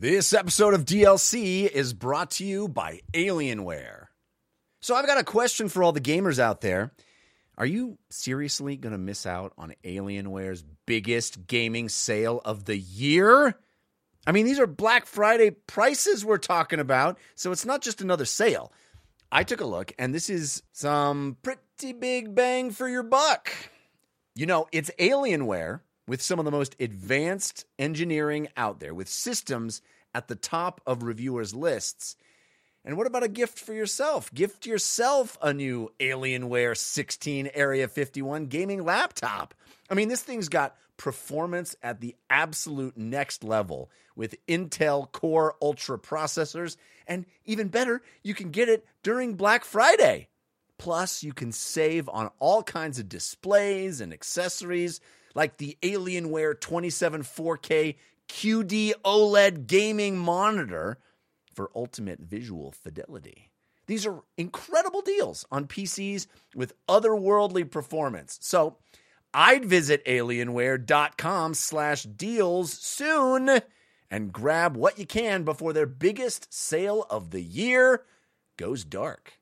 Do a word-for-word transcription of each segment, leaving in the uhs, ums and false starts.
This episode of D L C is brought to you by Alienware. So I've got a question for all the gamers out there. Are you seriously going to miss out on Alienware's biggest gaming sale of the year? I mean, these are Black Friday prices we're talking about, so it's not just another sale. I took a look, and this is some pretty big bang for your buck. You know, it's Alienware with some of the most advanced engineering out there, with systems at the top of reviewers' lists. And what about a gift for yourself? Gift yourself a new Alienware sixteen Area fifty-one gaming laptop. I mean, this thing's got performance at the absolute next level with Intel Core Ultra processors. And even better, you can get it during Black Friday. Plus, you can save on all kinds of displays and accessories like the Alienware twenty-seven four K Q D OLED gaming monitor for ultimate visual fidelity. These are incredible deals on P Cs with otherworldly performance. So I'd visit Alienware.com slash deals soon and grab what you can before their biggest sale of the year goes dark.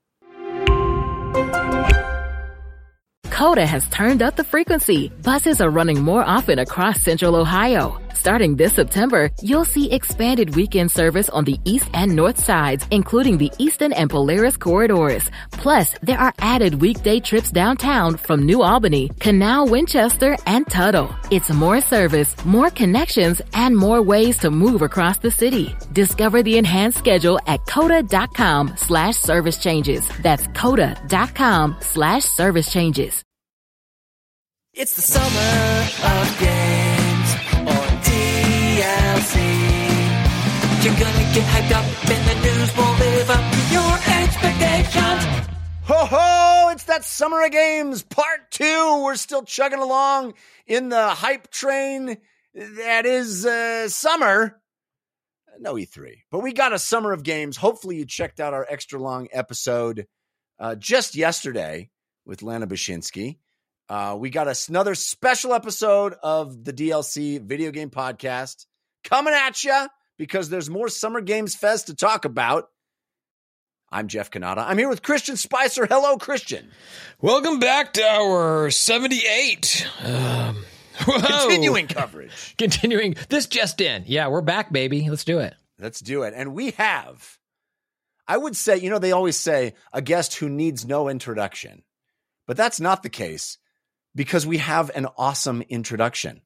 Coda has turned up the frequency. Buses are running more often across Central Ohio. Starting this September, you'll see expanded weekend service on the east and north sides, including the Eastern and Polaris corridors. Plus, there are added weekday trips downtown from New Albany, Canal, Winchester, and Tuttle. It's more service, more connections, and more ways to move across the city. Discover the enhanced schedule at coda.com slash service changes. That's coda.com slash service changes. It's the summer of games on D L C. You're gonna get hyped up and the news won't live up to your expectations. Ho ho! It's that Summer of Games Part two. We're still chugging along in the hype train that is uh, summer. No E three. But we got a Summer of Games. Hopefully you checked out our extra long episode uh, just yesterday with Lana Bashinsky. Uh, we got us another special episode of the D L C Video Game Podcast coming at you because there's more Summer Games Fest to talk about. I'm Jeff Cannata. I'm here with Christian Spicer. Hello, Christian. Welcome back to our seventy-eight. Um, Continuing coverage. Continuing. This just in. Yeah, we're back, baby. Let's do it. Let's do it. And we have, I would say, you know, they always say a guest who needs no introduction. But that's not the case. Because we have an awesome introduction.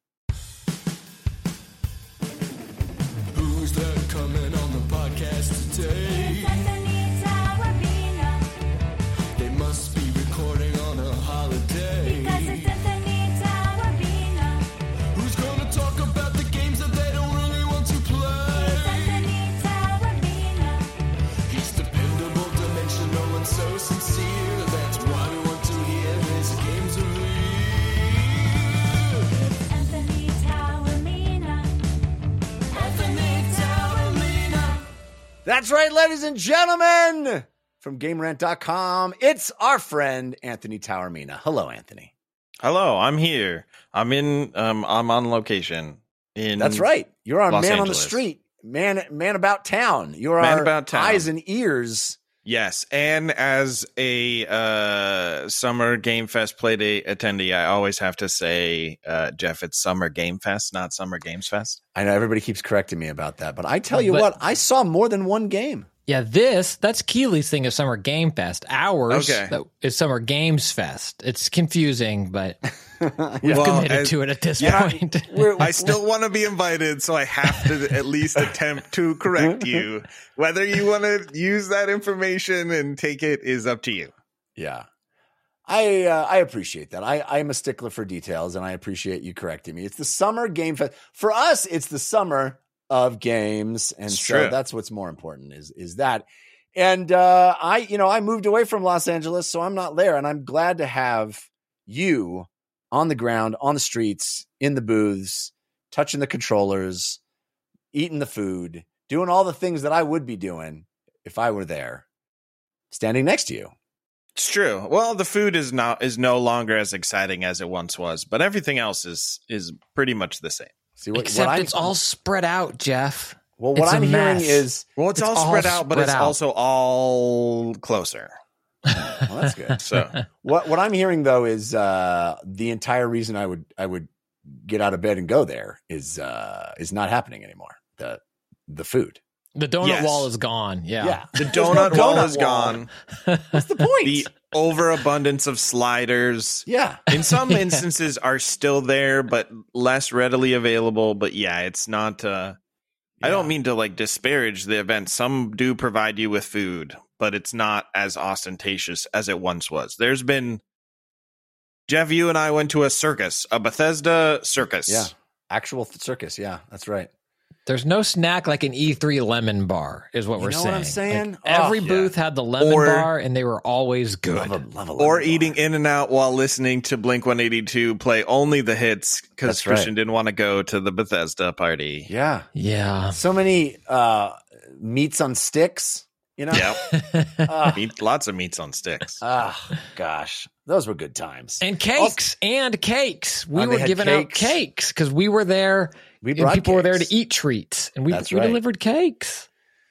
Who's that coming on the podcast today? They must be recording on a holiday. Who's gonna talk about the games that they don't really want to play? He's dependable, dimensional, and so sincere. That's why we want to hear his games review. That's right, ladies and gentlemen. From Game Rant dot com, it's our friend Anthony Taormina. Hello, Anthony. Hello, I'm here. I'm in. Um, I'm on location. In That's right. You're our Los man on the Angeles. street, man, man about town. You're Man our about town. eyes and ears. Yes, and as a uh, Summer Game Fest play day attendee, I always have to say, uh, Jeff, it's Summer Game Fest, not Summer Games Fest. I know everybody keeps correcting me about that, but I tell you But- what, I saw more than one game. Yeah, this, that's Keeley's thing of Summer Game Fest. Ours Okay. that is Summer Games Fest. It's confusing, but we've Well, committed as- to it at this yeah, point. We're- I still want to be invited, so I have to at least attempt to correct you. Whether you want to use that information and take it is up to you. Yeah. I uh, I appreciate that. I, I'm a stickler for details, and I appreciate you correcting me. It's the Summer Game Fest. For us, it's the summer of games, and It's so true. that's what's more important is is that. And uh, I, you know, I moved away from Los Angeles, so I'm not there, and I'm glad to have you on the ground, on the streets, in the booths, touching the controllers, eating the food, doing all the things that I would be doing if I were there, standing next to you. It's true. Well, the food is not is no longer as exciting as it once was, but everything else is is pretty much the same. See what, Except what I, it's all spread out, Jeff. Well, what It's a I'm hearing mess. is Well, it's, It's all all spread out, but spread it's out. also all closer. well, that's good. So What what I'm hearing though is uh, the entire reason I would I would get out of bed and go there is uh, is not happening anymore. The the food. The donut Yes. wall is gone. Yeah. Yeah, the There's no donut wall donut is wall. gone. What's the point? The overabundance of sliders, yeah, in some instances, are still there, but less readily available. But yeah, it's not. Uh, I don't mean to like disparage the event. Some do provide you with food, but it's not as ostentatious as it once was. There's been Jeff, you and I went to a circus, a Bethesda circus. yeah, actual th- circus. Yeah, that's right. There's no snack like an E three lemon bar, is what You we're know what saying. I'm saying? Like, Oh, every yeah. booth had the lemon Or- bar, and they were always good. Love a, love a Or lemon eating bar. In and Out while listening to Blink one eighty-two play only the hits because That's right. Christian didn't want to go to the Bethesda party. Yeah, Yeah. so many uh, meats on sticks. You know. Yep. Ah, Meat, lots of meats on sticks. ah, gosh, those were good times. And cakes, and cakes. We Oh, they were had giving out cakes. cakes because we were there. We And brought people were there cakes. to eat treats, and we, That's we right. delivered cakes.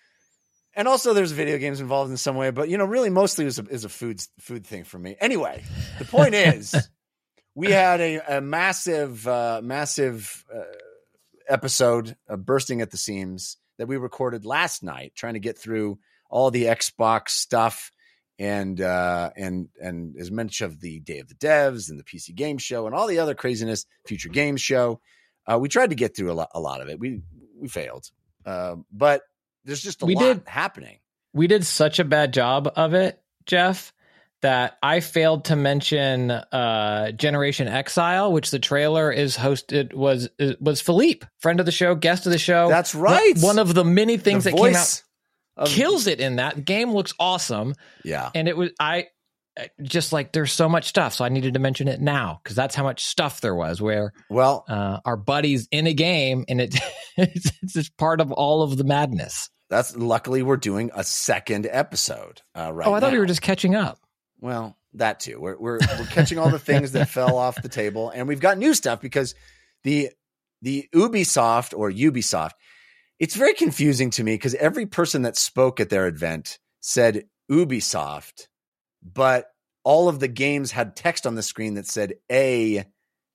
And also, there's video games involved in some way, but you know, really, mostly it was a, is a food food thing for me. Anyway, the point is, we had a, a massive, uh, massive uh, episode of Bursting at the Seams that we recorded last night, trying to get through all the Xbox stuff and uh, and and as much of the Day of the Devs and the P C Game Show and all the other craziness, Future Games Show. Uh, we tried to get through a lot, a lot of it. We we failed, uh, but there's just a We lot did. happening. We did such a bad job of it, Jeff, that I failed to mention uh, Generation Exile, which the trailer is hosted was was Philippe, friend of the show, guest of the show. That's right. One of the many things The that came out voice of- kills it in that. The game looks awesome, Yeah, and it was I just like there's so much stuff, so I needed to mention it now because that's how much stuff there was. Where well, uh, our buddies in a game, and it it's, it's just part of all of the madness. that's luckily we're doing a second episode uh, right oh, I thought now. we were just catching up. Well, that too. We're we're we're catching all the things that fell off the table, and we've got new stuff because the the Ubisoft or Ubisoft. It's very confusing to me because every person that spoke at their event said Ubisoft, but all of the games had text on the screen that said a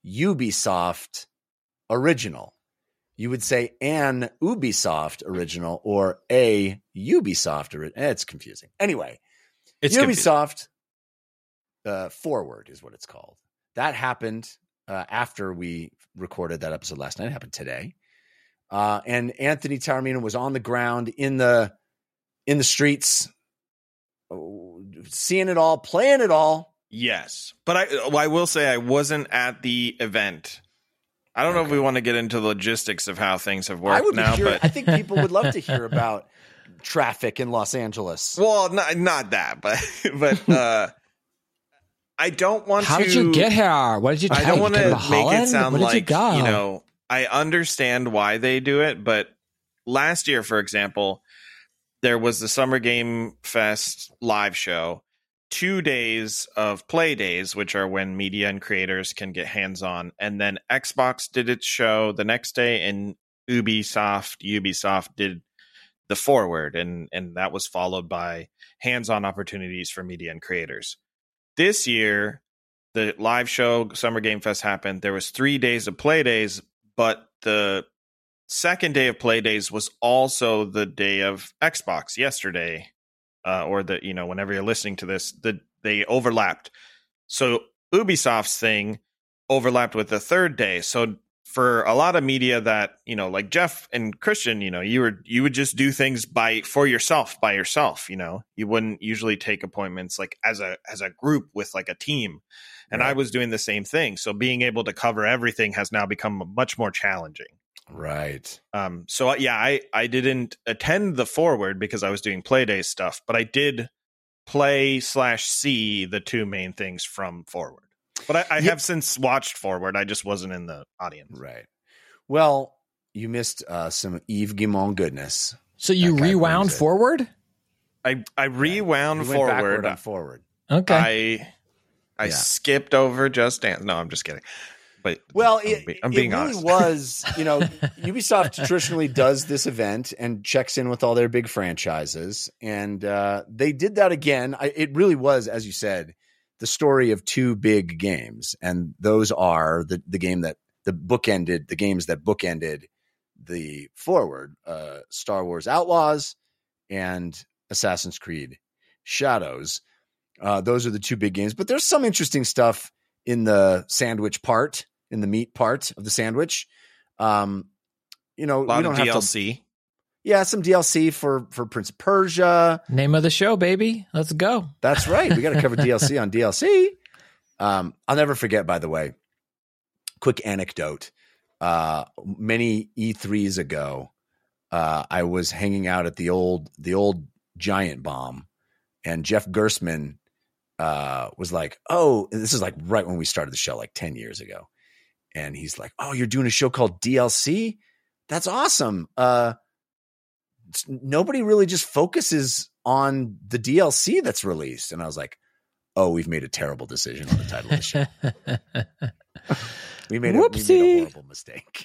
Ubisoft original. You would say an Ubisoft original or a Ubisoft original. It's confusing. Anyway, It's confusing. Ubisoft uh, Forward is what it's called. That happened uh, after we recorded that episode last night. It happened today. Uh, and Anthony Taormino was on the ground in the in the streets, oh, seeing it all, playing it all. Yes, but I well, I will say I wasn't at the event. I don't know if we want to get into the logistics of how things have I worked would be now, curious. but I think people would love to hear about traffic in Los Angeles. well, not not that, but but uh, I don't want How to. did you get here? What did you? I take? don't You want came to to make Holland? it sound Where did like you, go? you know. I understand why they do it, but last year, for example, there was the Summer Game Fest live show, two days of play days, which are when media and creators can get hands on, and then Xbox did its show the next day, and Ubisoft Ubisoft did the forward, and and that was followed by hands on opportunities for media and creators. This year, the live show Summer Game Fest happened. There was three days of play days, but the second day of play days was also the day of Xbox yesterday, uh, or the you know whenever you're listening to this, the they overlapped. So Ubisoft's thing overlapped with the third day. So for a lot of media that you know, like Jeff and Christian, you know, you were you would just do things by for yourself by yourself. You know, you wouldn't usually take appointments like as a as a group with like a team. And Right. I was doing the same thing. So being able to cover everything has now become much more challenging. Right. Um, so yeah, I, I didn't attend the forward because I was doing Playday stuff, but I did play slash see the two main things from forward. But I, I Yeah. have since watched forward. I just wasn't in the audience. Right. Well, you missed uh, some Yves Guillemot goodness. So you That guy rewound brings it. forward? I I rewound You went forward. backward on forward. Okay. I I Yeah. skipped over Just Dance. No, I'm just kidding. But Well, I'm, it, be- I'm it being really honest. was, you know, Ubisoft traditionally does this event and checks in with all their big franchises. And uh, they did that again. I, it really was, as you said, the story of two big games. And those are the, the game that the bookended, the games that bookended the forward, uh, Star Wars Outlaws and Assassin's Creed Shadows. Uh, those are the two big games. But there's some interesting stuff in the sandwich part, in the meat part of the sandwich. Um, you know, A lot we don't of have D L to, C. yeah, some D L C for, for Prince of Persia. Name of the show, baby. Let's go. That's right. We got to cover D L C on D L C. Um, I'll never forget, by the way, quick anecdote. Uh, many E threes ago, uh, I was hanging out at the old, the old Giant Bomb, and Jeff Gersman uh, was like, oh, this is like right when we started the show, like ten years ago. And he's like, oh, you're doing a show called D L C? That's awesome. Uh, nobody really just focuses on the D L C that's released. And I was like, oh, we've made a terrible decision on the title of the show. we, made a, we made a horrible mistake.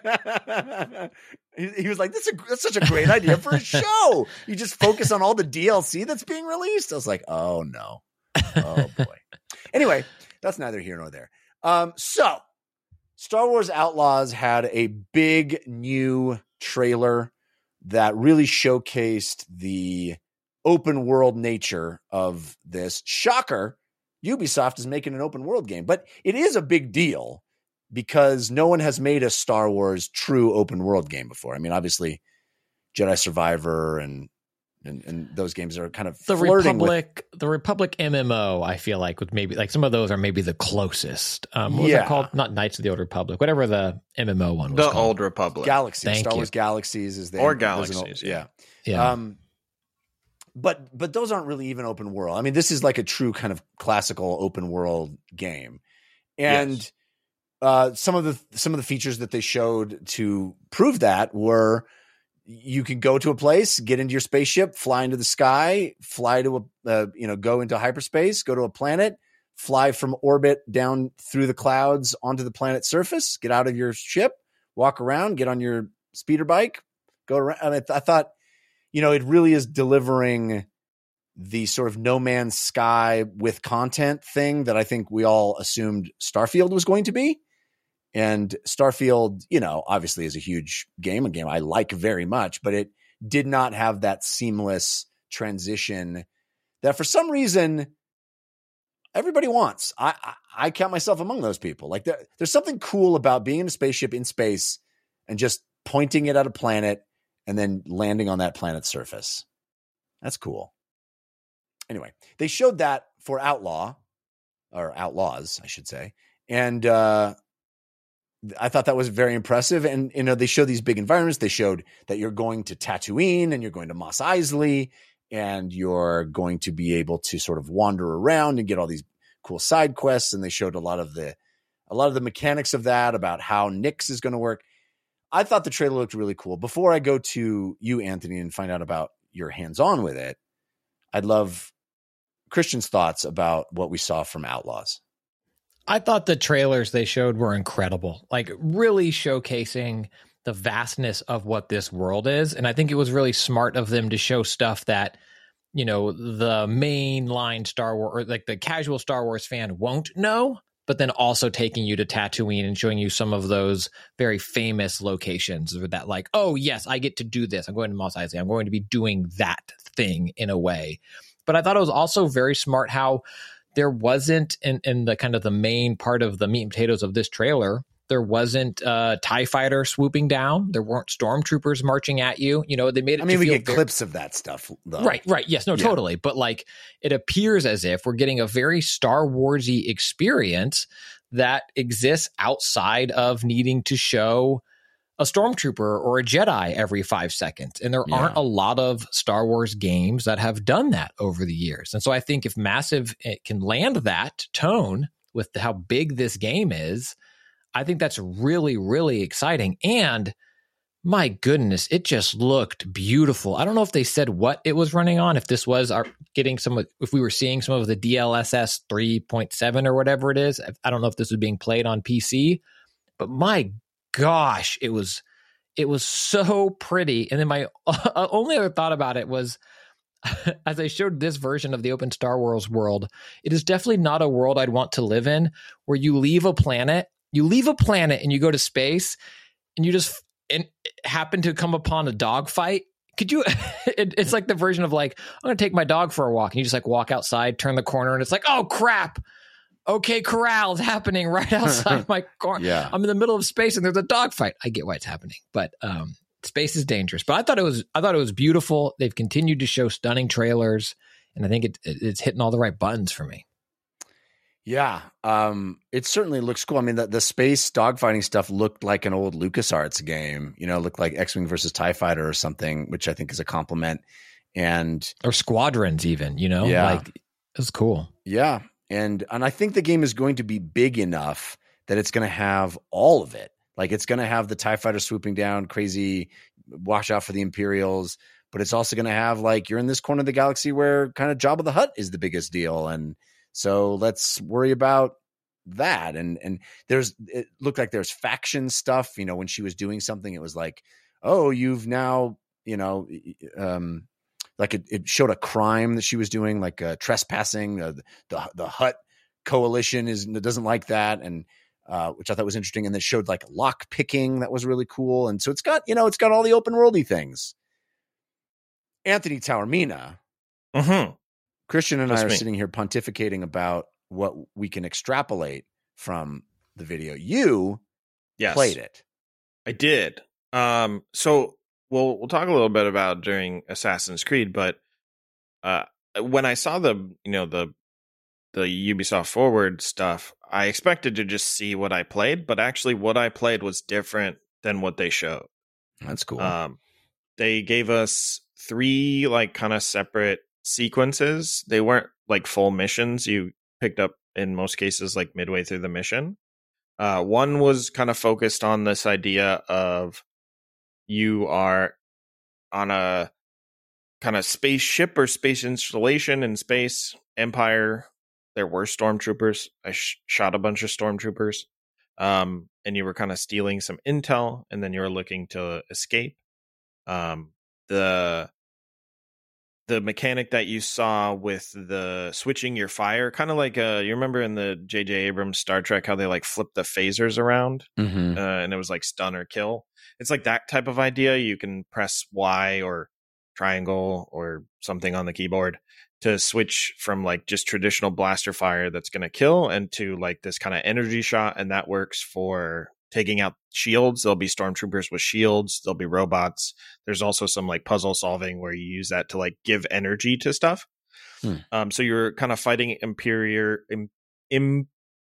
he, he was like, that's, a, that's such a great idea for a show. You just focus on all the D L C that's being released. I was like, oh, no. Oh, boy. Anyway, that's neither here nor there. Um, so, Star Wars Outlaws had a big new trailer that really showcased the open world nature of this. Shocker, Ubisoft is making an open world game, but it is a big deal because no one has made a Star Wars true open world game before. I mean, obviously Jedi Survivor and and, and those games are kind of the flirting Republic, with, the Republic M M O. I feel like with maybe like some of those are maybe the closest. Um, what was Yeah. that called? Not Knights of the Old Republic, whatever the M M O one was The called. Old Republic. Galaxy, Thank Star you. Wars Galaxies is there. Or there's an old- Galaxies, yeah. yeah. Um, but but those aren't really even open world. I mean, this is like a true kind of classical open world game, and Yes. uh, some of the some of the features that they showed to prove that were you can go to a place, get into your spaceship, fly into the sky, fly to a uh, you know go into hyperspace, go to a planet, fly from orbit down through the clouds onto the planet's surface, get out of your ship, walk around, get on your speeder bike, go around. And I, th- I thought. You know, it really is delivering the sort of No Man's Sky with content thing that I think we all assumed Starfield was going to be. And Starfield, you know, obviously is a huge game, a game I like very much, but it did not have that seamless transition that for some reason everybody wants. I, I, I count myself among those people. Like there, there's something cool about being in a spaceship in space and just pointing it at a planet and then landing on that planet's surface. That's cool. Anyway, they showed that for Outlaw, or Outlaws, I should say. And uh, I thought that was very impressive. And, you know, they showed these big environments. They showed that you're going to Tatooine and you're going to Mos Eisley and you're going to be able to sort of wander around and get all these cool side quests. And they showed a lot of the, a lot of the mechanics of that, about how Nyx is going to work. I thought the trailer looked really cool. Before I go to you, Anthony, and find out about your hands-on with it, I'd love Christian's thoughts about what we saw from Outlaws. I thought the trailers they showed were incredible, like really showcasing the vastness of what this world is. And I think it was really smart of them to show stuff that, you know, the mainline Star Wars, or like the casual Star Wars fan won't know, but then also taking you to Tatooine and showing you some of those very famous locations that like, oh, yes, I get to do this. I'm going to Mos Eisley. I'm going to be doing that thing in a way. But I thought it was also very smart how there wasn't in, in the kind of the main part of the meat and potatoes of this trailer, there wasn't a TIE fighter swooping down. There weren't stormtroopers marching at you. You know, they made it. I mean, to we feel get very, clips of that stuff, though. Right, right. Yes, no, Yeah. totally. But like, it appears as if we're getting a very Star Wars-y experience that exists outside of needing to show a stormtrooper or a Jedi every five seconds. And there Yeah. aren't a lot of Star Wars games that have done that over the years. And so I think if Massive it can land that tone with how big this game is, I think that's really, really exciting. And My goodness, it just looked beautiful. I don't know if they said what it was running on, if this was our getting some, if we were seeing some of the D L S S three point seven or whatever it is. I don't know if this was being played on P C, but my gosh, it was, it was so pretty. And then my only other thought about it was, as I showed this version of the Open Star Wars world, it is definitely not a world I'd want to live in, where you leave a planet, you leave a planet and you go to space and you just and happen to come upon a dog fight. Could you, it, it's like the version of like, I'm going to take my dog for a walk. And you just like walk outside, turn the corner, and it's like, oh crap. Okay, corral's happening right outside my car. Yeah. I'm in the middle of space and there's a dog fight. I get why it's happening, but um, space is dangerous. But I thought it was, I thought it was beautiful. They've continued to show stunning trailers, and I think it, it it's hitting all the right buttons for me. Yeah, um, it certainly looks cool. I mean, the, the space dogfighting stuff looked like an old LucasArts game, you know, looked like X-Wing versus TIE Fighter or something, which I think is a compliment. And or Squadrons even, you know, yeah. like it was cool. Yeah. And, and I think the game is going to be big enough that it's going to have all of it. Like it's going to have the TIE Fighter swooping down, crazy, watch out for the Imperials, but it's also going to have like, you're in this corner of the galaxy where kind of Jabba the Hutt is the biggest deal. And so let's worry about that. And and there's it looked like there's faction stuff. You know, when she was doing something, it was like, oh, you've now, you know, um, like it, it showed a crime that she was doing, like uh, trespassing. Uh, the the Hutt coalition is doesn't like that, and uh, which I thought was interesting. And it showed like lock picking that was really cool. And so it's got, you know, it's got all the open worldy things. Anthony Taormina. Mm-hmm. Christian and That's I are me. sitting here pontificating about what we can extrapolate from the video. You Yes. played it. I did. Um, so we'll we'll talk a little bit about during Assassin's Creed, but uh, when I saw the you know the the Ubisoft Forward stuff, I expected to just see what I played, but actually what I played was different than what they showed. That's cool. Um, they gave us three like kind of separate sequences. They weren't like full missions. You picked up in most cases like midway through the mission. Uh, one was kind of focused on this idea of you are on a kind of spaceship or space installation in space. Empire, there were stormtroopers. I sh- shot a bunch of stormtroopers. Um, and you were kind of stealing some intel, and then you were looking to escape. Um, the the mechanic that you saw with the switching your fire, kind of like uh you remember in the J J Abrams Star Trek how they like flip the phasers around, mm-hmm. uh, and it was like stun or kill. It's like that type of idea. You can press Y or triangle or something on the keyboard to switch from like just traditional blaster fire that's going to kill and to like this kind of energy shot, and that works for taking out shields. There'll be stormtroopers with shields. There'll be robots. There's also some like puzzle solving where you use that to like give energy to stuff. Hmm. Um, so you're kind of fighting Imperial, Im,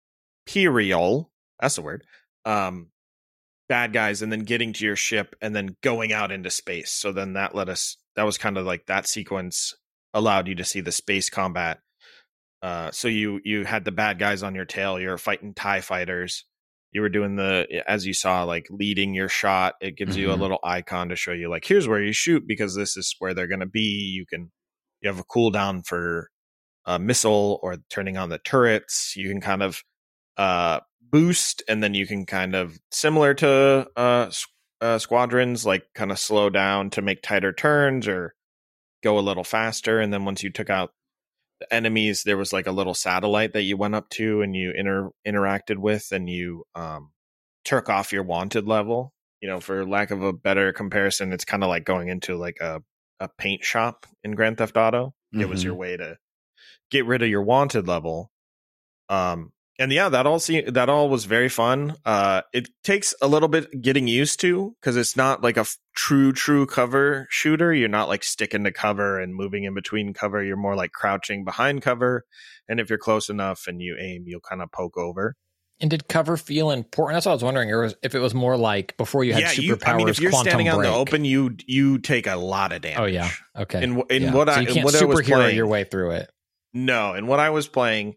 Imperial, that's the word, um, bad guys, and then getting to your ship and then going out into space. So then that let us, that was kind of like that sequence allowed you to see the space combat. Uh, so you, you had the bad guys on your tail. You're fighting TIE fighters. You were doing the, as you saw, like leading your shot. It gives mm-hmm. you a little icon to show you like, here's where you shoot because this is where they're going to be. You can, you have a cooldown for a missile or turning on the turrets. You can kind of uh, boost, and then you can kind of, similar to uh, uh, Squadrons, like kind of slow down to make tighter turns or go a little faster. And then once you took out the enemies, there was like a little satellite that you went up to and you inter- interacted with, and you um, took off your wanted level. You know, for lack of a better comparison, it's kind of like going into like a, a paint shop in Grand Theft Auto. Mm-hmm. It was your way to get rid of your wanted level. Um, and yeah, that all see that all was very fun. Uh, it takes a little bit getting used to because it's not like a f- true, true cover shooter. You're not like sticking to cover and moving in between cover. You're more like crouching behind cover. And if you're close enough and you aim, you'll kind of poke over. And did cover feel important? That's what I was wondering. If it was more like before you had yeah, superpowers. You, I mean, if you're standing out in the open, you you take a lot of damage. Oh yeah, okay. In, in yeah. what so I you can't what I was superhero playing, your way through it. No, and what I was playing,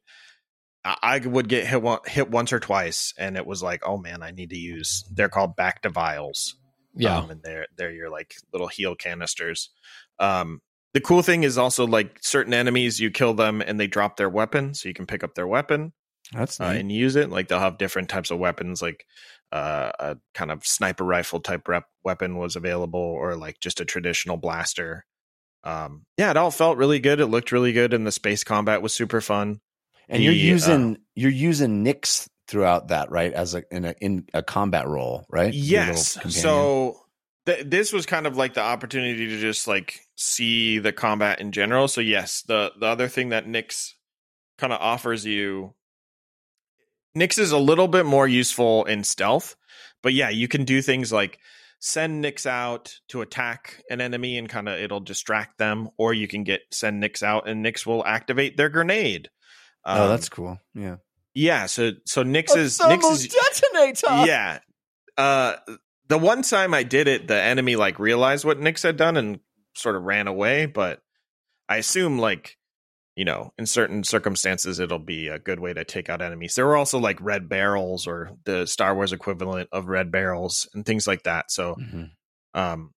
I would get hit one, hit once or twice, and it was like, oh man, I need to use. They're called back to vials. Yeah. Um, and they're they're your like little heal canisters. Um, the cool thing is also like certain enemies, you kill them and they drop their weapon, so you can pick up their weapon. That's uh, and use it. Like they'll have different types of weapons, like uh, a kind of sniper rifle type rep weapon was available, or like just a traditional blaster. Um, yeah, it all felt really good. It looked really good, and the space combat was super fun. And the, you're using uh, you're using Nyx throughout that, right? As a in a in a combat role, right? Your Yes. little companion. So th- this was kind of like the opportunity to just like see the combat in general. So yes, the the other thing that Nyx kind of offers you, Nyx is a little bit more useful in stealth, but yeah, you can do things like send Nyx out to attack an enemy and kind of it'll distract them, or you can get send Nyx out and Nyx will activate their grenade. Oh, Um, that's cool. Yeah. yeah. So so Nyx is A Nyx is detonator. yeah. Uh, the one time I did it, the enemy like realized what Nyx had done and sort of ran away. But I assume like, you know, in certain circumstances, it'll be a good way to take out enemies. There were also like red barrels, or the Star Wars equivalent of red barrels, and things like that. So, Mhm. um,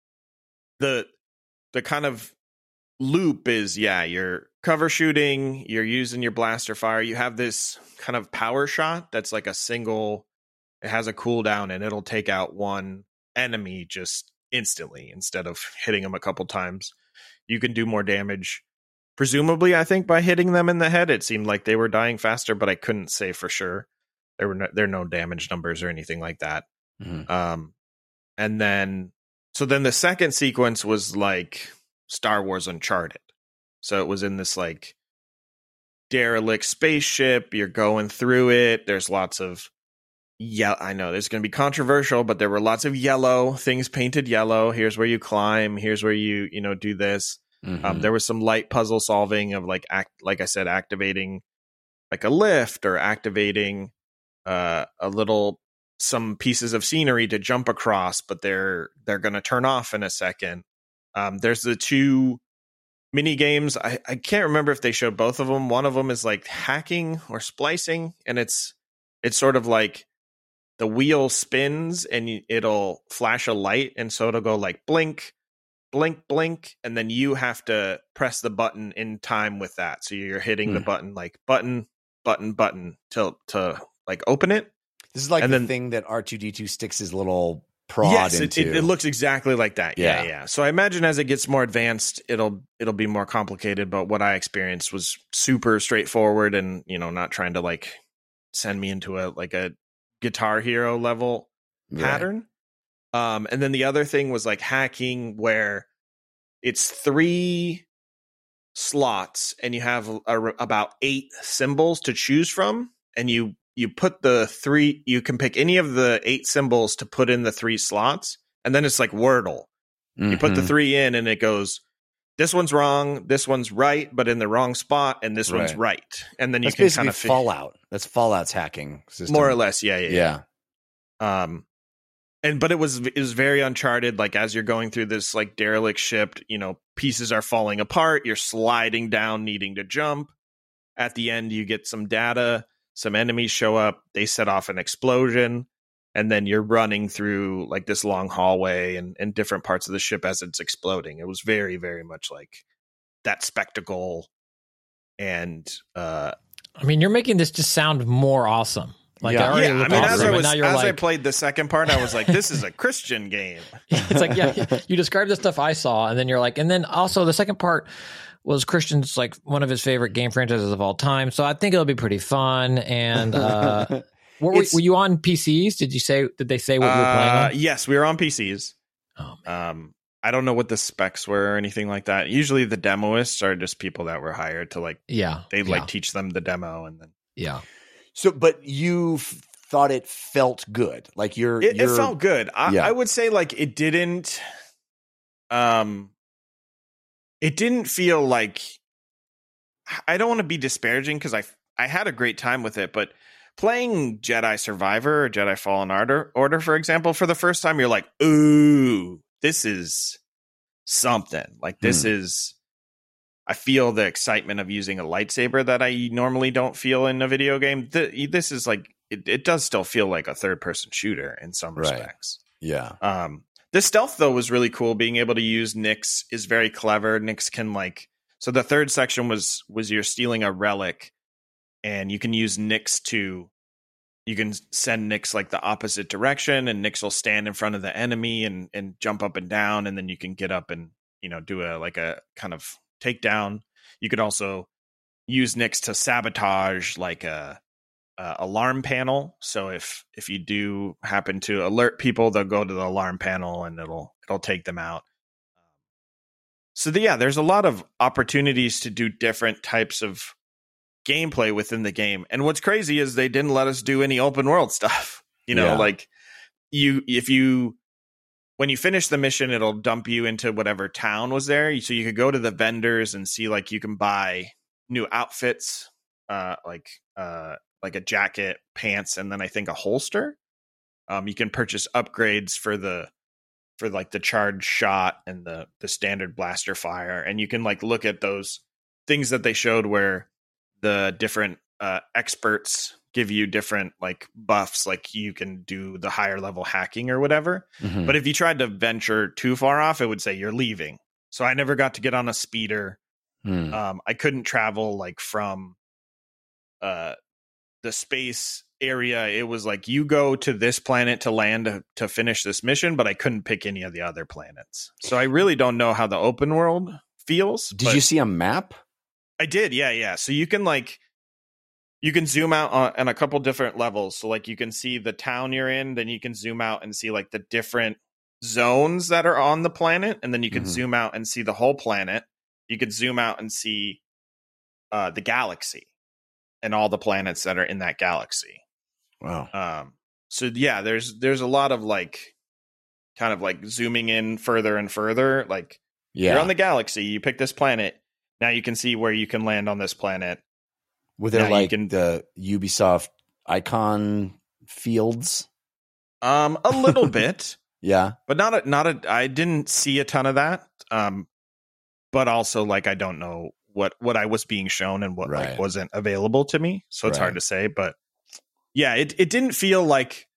the the kind of loop is, yeah, you're cover shooting, you're using your blaster fire. You have this kind of power shot that's like a single. It has a cooldown, and it'll take out one enemy just instantly instead of hitting them a couple times. You can do more damage. Presumably, I think by hitting them in the head, it seemed like they were dying faster, but I couldn't say for sure. There were no, there are no damage numbers or anything like that. Mhm. Um, and then, so then the second sequence was like Star Wars Uncharted. So it was in this like derelict spaceship. You're going through it. There's lots of yeah. I know there's going to be controversial, but there were lots of yellow things painted yellow. Here's where you climb. Here's where you you know do this. Mhm. Um, there was some light puzzle solving of like act, like I said, activating like a lift or activating uh, a little some pieces of scenery to jump across, but they're they're going to turn off in a second. Um, there's the two mini games. I, I can't remember if they showed both of them. One of them is like hacking or splicing, and it's it's sort of like the wheel spins and it'll flash a light, and so it'll go like blink, blink, blink, and then you have to press the button in time with that. So you're hitting the Hmm. button like button, button, button to to like open it. This is like And the then- thing that R two D two sticks his little prod yes, it, into. it, it looks exactly like that. Yeah, Yeah. yeah. So I imagine as it gets more advanced, it'll it'll be more complicated. But what I experienced was super straightforward, and you know, not trying to like send me into a like a Guitar Hero level Right. pattern. Um, and then the other thing was like hacking, where it's three slots and you have a, about eight symbols to choose from, and you you put the three. You can pick any of the eight symbols to put in the three slots, and then it's like Wordle. You put the Mhm. three in, and it goes, this one's wrong, this one's right, but in the wrong spot, and this one's Right. right. And then you That's can basically kind of fi- Fallout. That's Fallout's hacking system. more or less, yeah, yeah, yeah. Yeah. Um, and but it was it was very Uncharted. Like as you're going through this like derelict ship, you know, pieces are falling apart. You're sliding down, needing to jump. At the end, you get some data. Some enemies show up. They set off an explosion, and then you're running through like this long hallway and, and different parts of the ship as it's exploding. It was very, very much like that spectacle. And uh, I mean, you're making this just sound more awesome. Like, Yeah. I already yeah, I looked mean, awesome, as I and was now you're as I like, played the second part, I was like, this is a Christian game. it's like, yeah, you described the stuff I saw, and then you're like, and then also the second part was Christian's like one of his favorite game franchises of all time. So I think it'll be pretty fun. And uh, were, It's- were you on P Cs? Did you say? Did they say what you were playing Uh, on? yes, we were on P Cs. Oh, Um, I don't know what the specs were or anything like that. Usually the demoists are just people that were hired to like, yeah, they yeah, like teach them the demo, and then yeah. So, but you f- thought it felt good. Like you're, it, it you're felt good. I, yeah. I would say like it didn't, um, it didn't feel like, I don't want to be disparaging because I, I had a great time with it, but playing Jedi Survivor or Jedi Fallen Order, Order, for example, for the first time, you're like, ooh, this is something. Like this Hmm. is, I feel the excitement of using a lightsaber that I normally don't feel in a video game. Th- This is like, it, it does still feel like a third person shooter in some Right. respects. Yeah. Um, the stealth though was really cool. Being able to use Nyx is very clever. Nyx can like so the third section was was you're stealing a relic, and you can use Nyx to you can send Nyx like the opposite direction, and Nyx will stand in front of the enemy and and jump up and down, and then you can get up and you know do a like a kind of takedown. You could also use Nyx to sabotage like a Uh, alarm panel. So if if you do happen to alert people, they'll go to the alarm panel and it'll it'll take them out. So the, yeah, there's a lot of opportunities to do different types of gameplay within the game. And what's crazy is they didn't let us do any open world stuff. You know, Yeah. like you if you when you finish the mission, it'll dump you into whatever town was there. So you could go to the vendors and see like you can buy new outfits, uh, like uh. like a jacket, pants, and then I think a holster. Um, you can purchase upgrades for the for like the charged shot and the the standard blaster fire, and you can like look at those things that they showed where the different uh, experts give you different like buffs, like you can do the higher level hacking or whatever. Mhm. But if you tried to venture too far off, it would say you're leaving. So I never got to get on a speeder. Hmm. Um, I couldn't travel like from uh the space area. It was like you go to this planet to land to, to finish this mission, but I couldn't pick any of the other planets. So I really don't know how the open world feels. Did but you see a map? I did, yeah, yeah. So you can like you can zoom out on, on a couple different levels. So like you can see the town you're in, then you can zoom out and see like the different zones that are on the planet, and then you can Mhm. zoom out and see the whole planet. You could zoom out and see uh, the galaxy and all the planets that are in that galaxy. Wow. Um, so yeah, there's there's a lot of like kind of like zooming in further and further. Like Yeah. you're on the galaxy, you pick this planet. Now you can see where you can land on this planet. Were there now you like can- the Ubisoft icon fields? Um, a little bit, Yeah. but not a not a. I didn't see a ton of that. Um, but also like I don't know what what I was being shown and what Right. like wasn't available to me. So it's Right. hard to say. But yeah, it it didn't feel like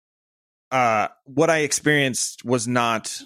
uh what I experienced was not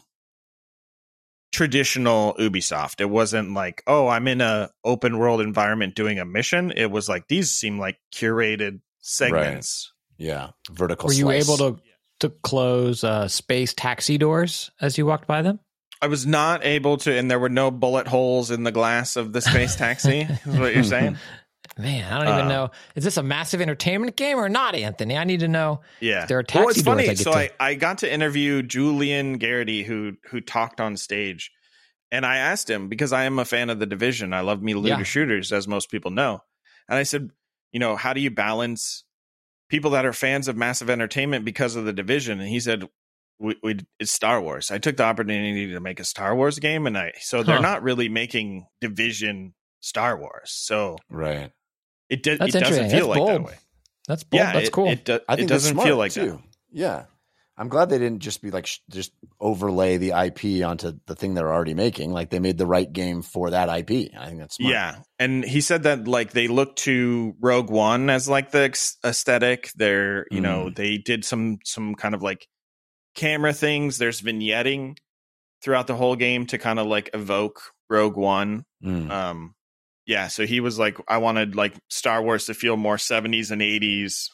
traditional Ubisoft. It wasn't like, oh, I'm in a open world environment doing a mission. It was like these seem like curated segments. Yeah. Vertical Were you slice. able to to close uh, space taxi doors as you walked by them? I was not able to, and there were no bullet holes in the glass of the space taxi. Is what you're saying? Man, I don't even Uh, know. Is this a massive entertainment game or not, Anthony? I need to know. Yeah. There are well, taxi it's doors funny. I get so to- I, I got to interview Julian Garrity, who who talked on stage, and I asked him because I am a fan of The Division. I love me looter Yeah. shooters, as most people know. And I said, you know, how do you balance people that are fans of massive entertainment because of The Division? And he said, we, we, it's Star Wars. I took the opportunity to make a Star Wars game, and I so they're Huh. not really making Division Star Wars. So Right. it, do, it That's doesn't interesting. feel That's like that bold. way. That's bold. Yeah, That's it, cool. It, do, I think it that's doesn't smart, feel like too. that. Yeah. I'm glad they didn't just be like, sh- just overlay the I P onto the thing they're already making. Like they made the right game for that I P. I think that's smart. Yeah, and he said that like they look to Rogue One as like the ex- aesthetic. They're you know they did some some kind of like camera things. There's vignetting throughout the whole game to kind of like evoke Rogue One. Mm. Um, yeah, so he was like, I wanted like Star Wars to feel more seventies and eighties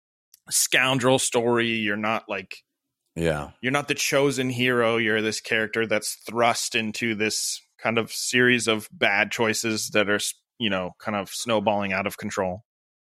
scoundrel story. You're not like Yeah. you're not the chosen hero. You're this character that's thrust into this kind of series of bad choices that are, you know, kind of snowballing out of control.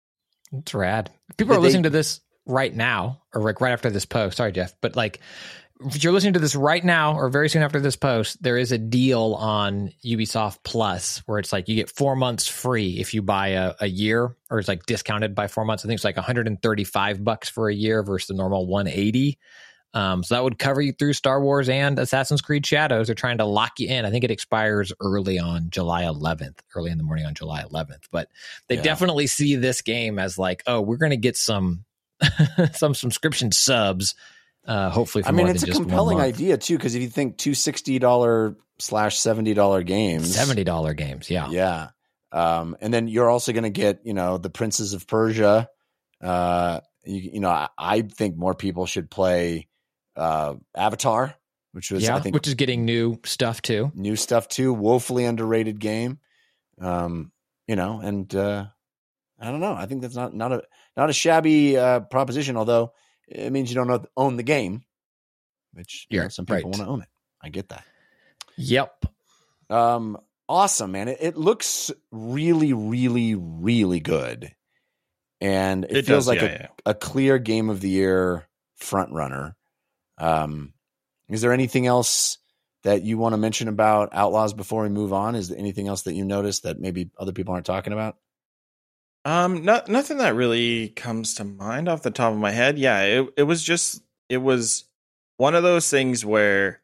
It's rad. People Did are they- listening to this right now, or like right after this post. Sorry, Jeff, but like if you're listening to this right now or very soon after this post, there is a deal on Ubisoft Plus where it's like you get four months free if you buy a, a year, or it's like discounted by four months. I think it's like one hundred thirty-five bucks for a year versus the normal one hundred eighty. Um, so that would cover you through Star Wars and Assassin's Creed Shadows. They're trying to lock you in. I think it expires early on July eleventh, early in the morning on July eleventh. But they Yeah. definitely see this game as like, oh, we're going to get some some subscription subs. Uh, hopefully, for I mean, more it's a than just one compelling month. idea too, because if you think two sixty dollars slash seventy dollars games, seventy dollars games, yeah. yeah. Um, and then you're also going to get, you know, the Princes of Persia. Uh, you, you know, I, I think more people should play uh, Avatar, which was yeah, I think which is getting new stuff too. new stuff too. Woefully underrated game, um, you know, and uh, I don't know. I think that's not not a not a shabby uh, proposition. Although it means you don't own the game, which you Yeah, know, some people right. want to own it. I get that. Yep. Um, awesome, man. It, it looks really, really, really good, and it, It feels does, like yeah, a, yeah. a clear game of the year front runner. Um, is there anything else that you want to mention about Outlaws before we move on? Is there anything else that you noticed that maybe other people aren't talking about? Um, not nothing that really comes to mind off the top of my head. Yeah, it it was just it was one of those things where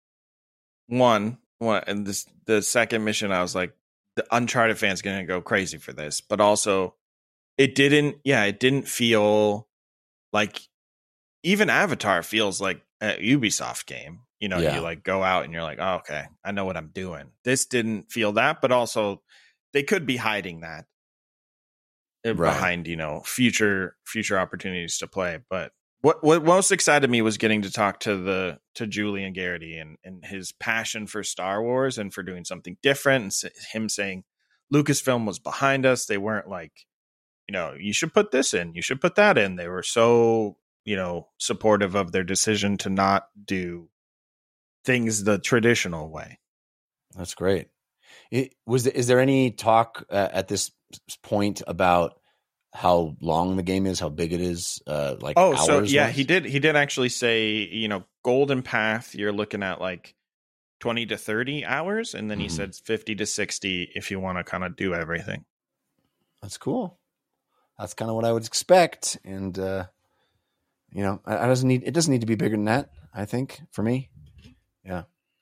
one one and this the second mission I was like the Uncharted fans gonna go crazy for this, but also it didn't. Yeah, it didn't feel like even Avatar feels like a Ubisoft game. You know, Yeah. you like go out and you're like, oh, okay, I know what I'm doing. This didn't feel that, but also they could be hiding that uh, Right. behind, you know, future future opportunities to play. But what what most excited me was getting to talk to the to Julian Garrity and and his passion for Star Wars and for doing something different. And s- him saying Lucasfilm was behind us. They weren't like, you know, you should put this in, you should put that in. They were so, you know, supportive of their decision to not do things the traditional way. That's great. It, was the, is there any talk uh, at this point about how long the game is, how big it is? Uh, like Oh, so hours yeah, wise? he did. He did actually say, you know, Golden Path, you're looking at like twenty to thirty hours. And then he Mhm. said fifty to sixty if you want to kind of do everything. That's cool. That's kind of what I would expect. And, uh, you know, I, I doesn't need, it doesn't need to be bigger than that, I think, for me. Yeah.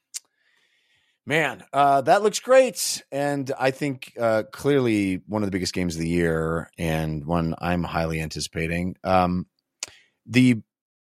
Man, uh, that looks great. And I think uh, clearly one of the biggest games of the year and one I'm highly anticipating. Um, the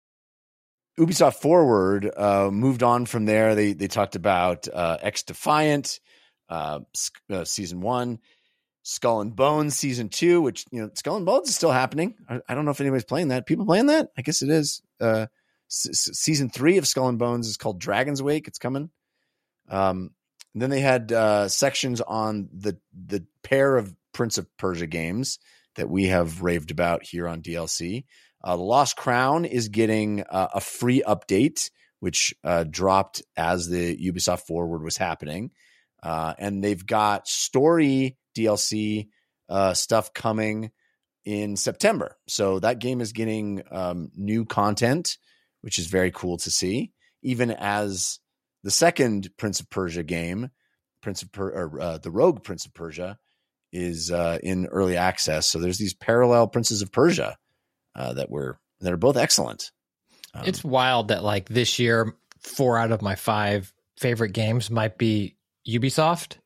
Ubisoft Forward uh, moved on from there. They they talked about uh, X Defiant, uh, Sk- uh, season one, Skull and Bones season two, which, you know, Skull and Bones is still happening. I, I don't know if anybody's playing that. People playing that? I guess it is. Uh, s- s- season three of Skull and Bones is called Dragon's Wake. It's coming. Um, then they had uh, sections on the the pair of Prince of Persia games that we have raved about here on D L C. Uh, the Lost Crown is getting uh, a free update, which uh, dropped as the Ubisoft Forward was happening. Uh, and they've got story D L C uh, stuff coming in September. So that game is getting um, new content, which is very cool to see, even as the second Prince of Persia game, Prince of per- or, uh, the Rogue Prince of Persia, is uh, in early access. So there's these parallel Princes of Persia uh, that were that are both excellent. Um, It's wild that like this year, four out of my five favorite games might be Ubisoft.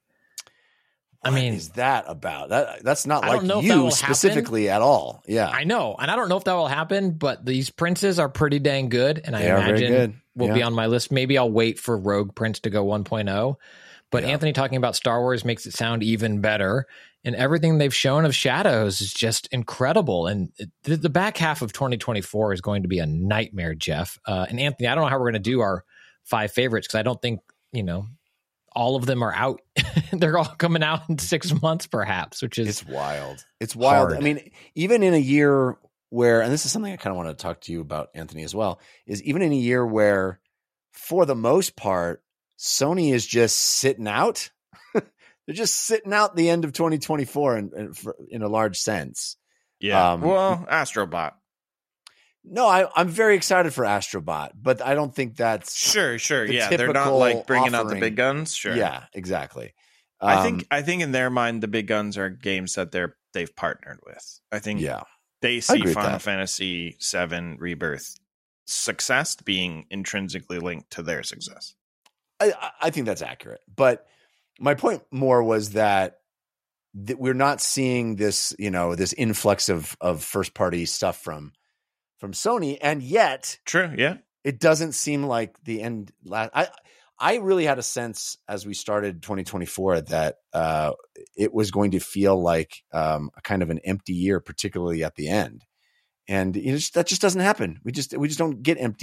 I what mean, is that about? That that's not I like don't know if that you will specifically at all. Yeah, I know, and I don't know if that will happen, but these princes are pretty dang good, and They I are very imagine good. will Yeah. be on my list. Maybe I'll wait for Rogue Prince to go one point oh. But Yeah. Anthony talking about Star Wars makes it sound even better, and everything they've shown of Shadows is just incredible. And it, the, the back half of twenty twenty-four is going to be a nightmare, Jeff. Uh, and Anthony, I don't know how we're going to do our five favorites because I don't think, you know, all of them are out. They're all coming out in six months, perhaps, which is It's wild. It's wild. hard. I mean, even in a year where, and this is something I kind of want to talk to you about, Anthony, as well, is even in a year where, for the most part, Sony is just sitting out. They're just sitting out the end of twenty twenty-four in, in, in a large sense. Yeah. Um, well, Astrobot. No, I, I'm very excited for Astrobot, but I don't think that's Sure, sure. the Yeah, they're not typical like bringing out the offering. big guns. Sure. Yeah, exactly. I Um, think I think in their mind the big guns are games that they're they've partnered with. I think yeah, they I see agree with Final that. Fantasy seven Rebirth success being intrinsically linked to their success. I, I think that's accurate. But my point more was that that we're not seeing this, you know, this influx of of first party stuff from from Sony, and yet True. Yeah. it doesn't seem like the end. Last, I I really had a sense as we started twenty twenty-four that uh, it was going to feel like um, a kind of an empty year, particularly at the end, and you know, just, that just doesn't happen. We just we just don't get empty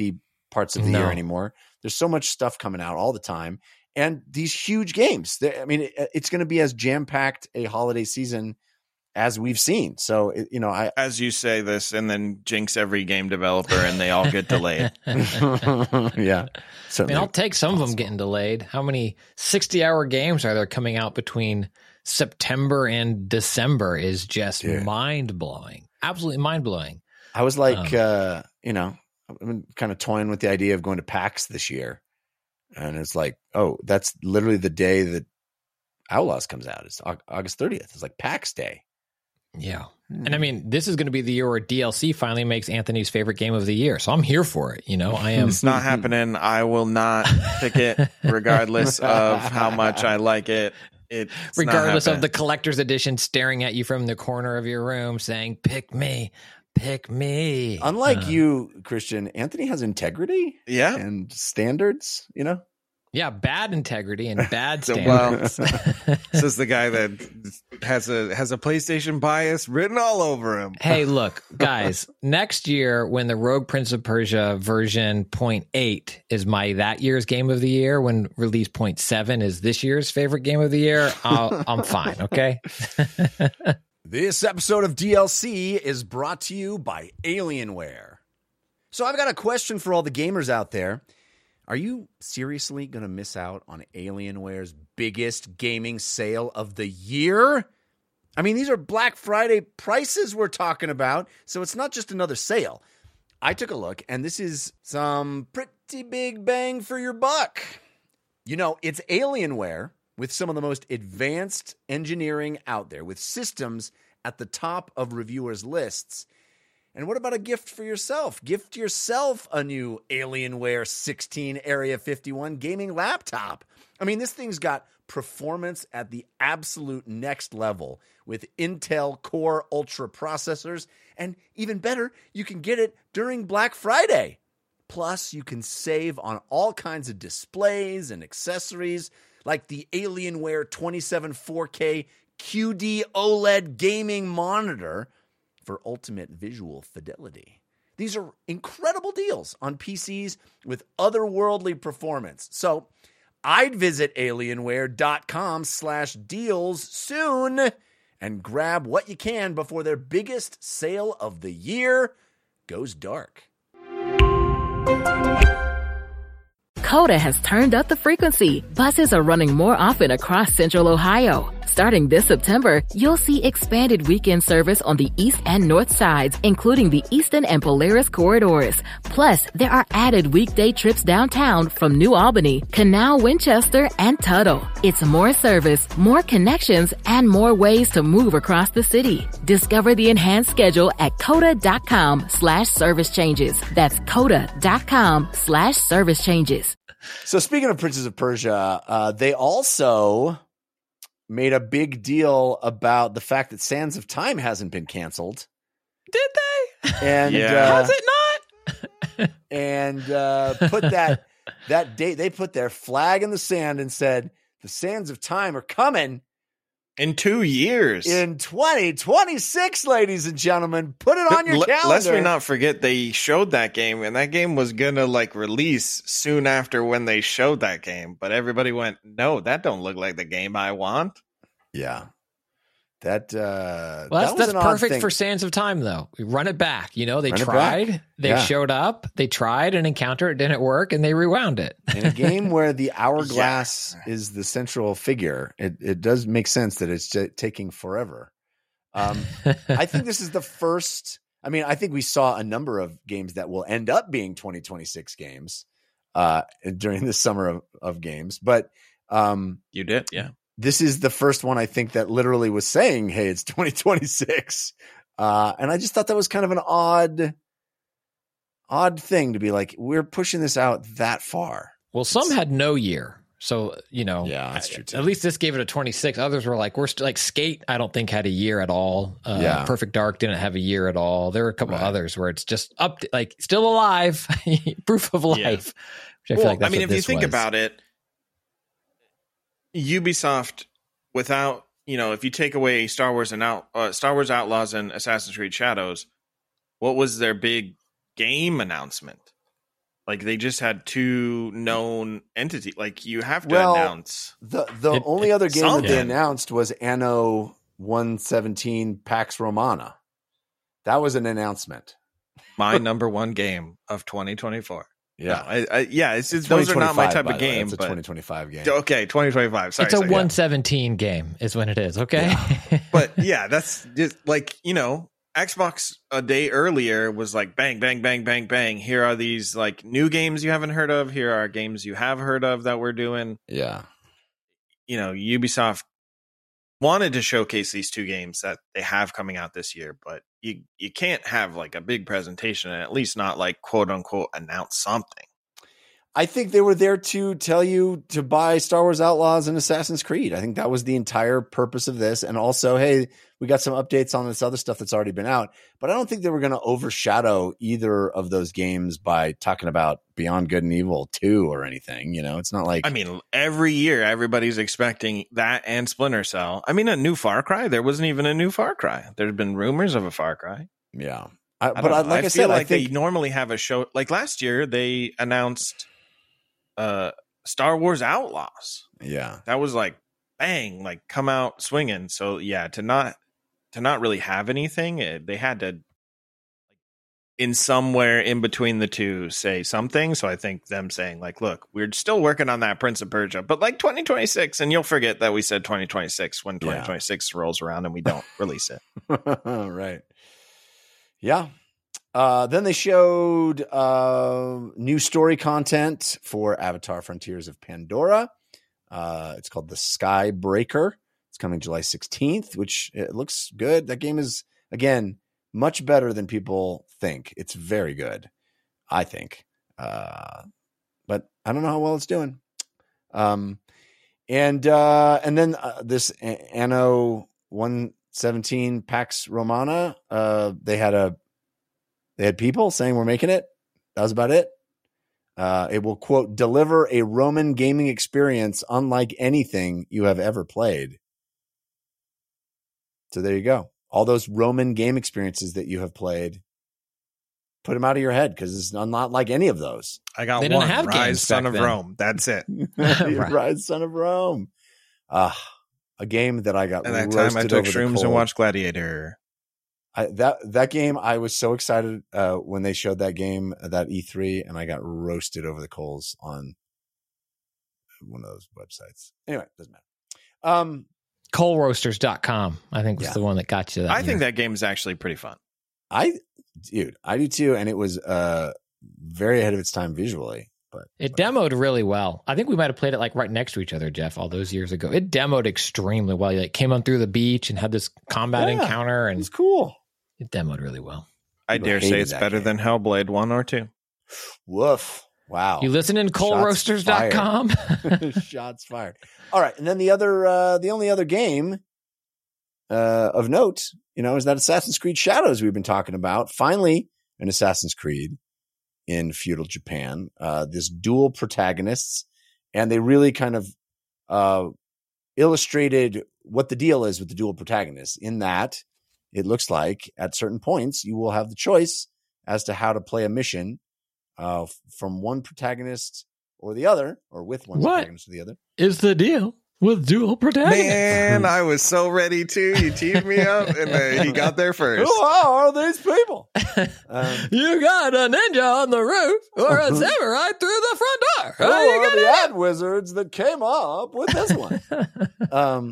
parts of the No. year anymore. There's so much stuff coming out all the time, and these huge games. They- I mean, it, it's going to be as jam packed a holiday season as we've seen. So, it, you know, I As you say this, and then jinx every game developer, and they all get delayed. yeah, I certainly. mean, I'll take some of them getting delayed. How many sixty-hour games are there coming out between September and December is just Dude. mind-blowing. Absolutely mind-blowing. I was like, Um, uh, you know, I've been kind of toying with the idea of going to PAX this year. And it's like, oh, that's literally the day that Outlaws comes out. It's Au- August thirtieth. It's like PAX Day. Yeah. And I mean, this is going to be the year where D L C finally makes Anthony's favorite game of the year. So I'm here for it. You know, I am. It's not happening. I will not pick it, regardless of how much I like it. It's not regardless of happening. the collector's edition staring at you from the corner of your room saying, pick me, pick me. Unlike Uh, you, Christian, Anthony has integrity Yeah. and standards, you know? Yeah, bad integrity and bad So, well, standards. This is the guy that has a has a PlayStation bias written all over him. Hey, look, guys, next year when the Rogue Prince of Persia version point eight is my that year's game of the year, when release point seven is this year's favorite game of the year, I'll, I'm fine, okay? This episode of D L C is brought to you by Alienware. So I've got a question for all the gamers out there. Are you seriously going to miss out on Alienware's biggest gaming sale of the year? I mean, these are Black Friday prices we're talking about, so it's not just another sale. I took a look, and this is some pretty big bang for your buck. You know, it's Alienware with some of the most advanced engineering out there, with systems at the top of reviewers' lists. And what about a gift for yourself? Gift yourself a new Alienware sixteen Area fifty-one gaming laptop. I mean, this thing's got performance at the absolute next level with Intel Core Ultra processors. And even better, you can get it during Black Friday. Plus, you can save on all kinds of displays and accessories like the Alienware twenty-seven four K Q D OLED gaming monitor for ultimate visual fidelity. These are incredible deals on P Cs with otherworldly performance. So I'd visit alienware.com slash deals soon and grab what you can before their biggest sale of the year goes dark. Coda has turned up the frequency. Buses are running more often across Central Ohio. Starting this September, you'll see expanded weekend service on the east and north sides, including the Eastern and Polaris corridors. Plus, there are added weekday trips downtown from New Albany, Canal, Winchester, and Tuttle. It's more service, more connections, and more ways to move across the city. Discover the enhanced schedule at coda.com slash service changes. That's coda.com slash service changes. So speaking of Princes of Persia, uh, they also made a big deal about the fact that Sands of Time hasn't been canceled. Did they? And Yeah. uh, Has it not? and uh, put that that date. They put their flag in the sand and said the Sands of Time are coming In two years. in twenty twenty-six, ladies and gentlemen. Put it on your L- calendar. Lest we not forget, they showed that game, and that game was gonna like release soon after when they showed that game. But everybody went, "No, that don't look like the game I want." Yeah, that. Uh, Well, that's, that was that's an odd perfect thing. for Sands of Time, though. We run it back. You know, they Run it tried, back. they Yeah. showed up, they tried an encounter, it didn't work, and they rewound it. In a game where the hourglass is the central figure, it, it does make sense that it's j- taking forever. Um, I think this is the first. I mean, I think we saw a number of games that will end up being twenty twenty-six games uh, during the summer of, of games, but um, You did, yeah. this is the first one I think that literally was saying, "Hey, it's twenty twenty-six," uh, and I just thought that was kind of an odd, odd thing to be like, we're pushing this out that far. Well, some had no year. So, you know, Yeah, that's true, too. at least this gave it a twenty-six. Others were like, we're still like Skate, I don't think had a year at all. Uh, Yeah. Perfect Dark didn't have a year at all. There were a couple Right. others where it's just up, to, like still alive, proof of life. Yeah. Which I Well, feel like that's I mean, what if you this think was. about it, Ubisoft, without you know, if you take away Star Wars and out, uh, Star Wars Outlaws and Assassin's Creed Shadows, what was their big game announcement? Like they just had two known entities. Like you have to Well, announce. The the It- only it- other game that they something. announced was Anno one seventeen Pax Romana. That was an announcement. My number one game of twenty twenty-four. Yeah. No, I, I, yeah. It's, it's those are not my type by of the way. game. It's a but twenty twenty-five game. okay, twenty twenty-five. Sorry, it's a sorry. one seventeen game is when it is. Okay. But yeah, that's just like, you know, Xbox a day earlier was like bang, bang, bang, bang, bang. Here are these like new games you haven't heard of. Here are games you have heard of that we're doing. Yeah. You know, Ubisoft wanted to showcase these two games that they have coming out this year, but you you can't have like a big presentation and at least not like quote unquote announce something. I think they were there to tell you to buy Star Wars Outlaws and Assassin's Creed. I think that was the entire purpose of this. And also, hey, we got some updates on this other stuff that's already been out. But I don't think they were going to overshadow either of those games by talking about Beyond Good and Evil two or anything. You know, it's not like I mean, every year everybody's expecting that and Splinter Cell. I mean, a new Far Cry. There wasn't even a new Far Cry. There's been rumors of a Far Cry. yeah. I, I but don't I, know. like I, I, said, feel like I think they normally have a show. Like last year, they announced uh, Star Wars Outlaws. yeah. That was like bang, like come out swinging. So yeah, to not to not really have anything, it, they had to like, in somewhere in between the two say something. So I think them saying like, look, we're still working on that Prince of Persia, but like twenty twenty-six, and you'll forget that we said twenty twenty-six when Yeah. twenty twenty-six rolls around and we don't release it. Right. Yeah. Uh, then they showed uh, new story content for Avatar Frontiers of Pandora. Uh, it's called The Sky Breaker. It's coming July sixteenth, which it looks good. That game is, again, much better than people think. It's very good, I think. Uh, but I don't know how well it's doing. Um, and uh, and then uh, this A- Anno one seventeen Pax Romana, uh, they had a they had people saying we're making it. That was about it. Uh, it will, quote, deliver a Roman gaming experience unlike anything you have ever played. So there you go. All those Roman game experiences that you have played, put them out of your head because it's not like any of those. I got They didn't one. have Rise, games Son back of then. Rome. That's it. Right. Rise, Son of Rome. Ah, a game that I got And that roasted time I took over the shrooms and coals. watched Gladiator. I, that that game, I was so excited uh, when they showed that game at that E three, and I got roasted over the coals on one of those websites. Anyway, doesn't matter. Um, coal roasters dot com, I think was Yeah. the one that got you that. I think year. that game is actually pretty fun. I, dude, I do too, and it was uh very ahead of its time visually. But It demoed really well. I think we might have played it like right next to each other, Jeff, all those years ago. It demoed extremely well. You like came on through the beach and had this combat Yeah, encounter, it and was cool. it demoed really well. I People dare say hated it's that better game. than Hellblade one or two. Woof! Wow, You listening to coal roasters dot com? Shots fired. All right, and then the other, uh, the only other game uh, of note, you know, is that Assassin's Creed Shadows we've been talking about. Finally, an Assassin's Creed in feudal Japan. Uh, this dual protagonists, and they really kind of uh, illustrated what the deal is with the dual protagonists. In that, it looks like at certain points you will have the choice as to how to play a mission uh, f- from one protagonist or the other, or with one What? protagonist or the other. Is the deal with dual protagonists? Man, I was so ready to. You teed me up, and uh, he got there first. Who are these people? um, You got a ninja on the roof or a samurai through the front door. who Oh, you are got the it. ad wizards that came up with this one? um,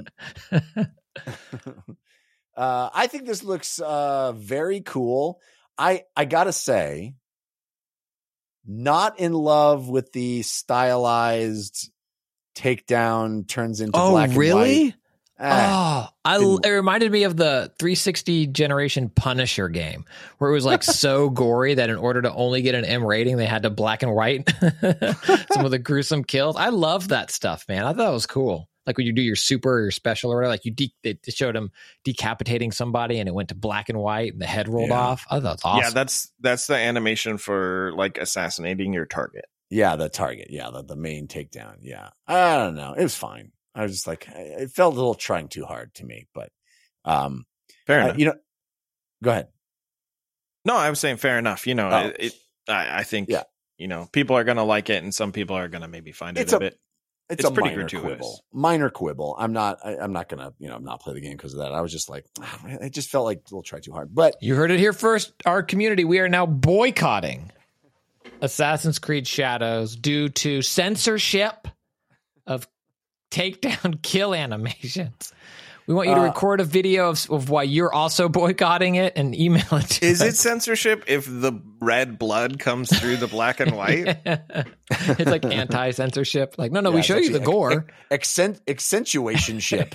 uh, I think this looks uh, very cool. I I gotta say, not in love with the stylized takedown turns into Oh, black and really? white. Ah, Oh, I, didn't- it reminded me of the three sixty generation Punisher game where it was like so gory that in order to only get an M rating, they had to black and white some of the gruesome kills. I love that stuff, man. I thought it was cool. Like when you do your super or your special or whatever, like you de- they showed him decapitating somebody and it went to black and white and the head rolled Yeah. off. I thought it was awesome. Yeah, that's that's the animation for like assassinating your target. Yeah, the target. Yeah, the, the main takedown. Yeah. I don't know. It was fine. I was just like, it felt a little trying too hard to me, but, um, Fair uh, enough. you know, go ahead. No, I was saying fair enough. You know, Oh. it, it, I, I think Yeah. you know, people are going to like it and some people are going to maybe find it It's a, a- bit. It's, It's a pretty minor gratuitous. quibble. Minor quibble. I'm not. I, I'm not gonna. You know, not play the game because of that. I was just like, ah, it just felt like we'll try too hard. But You heard it here first. Our community, we are now boycotting Assassin's Creed Shadows due to censorship of takedown kill animations. We want you to Uh, record a video of, of why you're also boycotting it and email it to Is us. it censorship if the red blood comes through the black and white? It's like anti-censorship. Like, no, no, Yeah, we it's show you the actually gore. accent accentuation ship.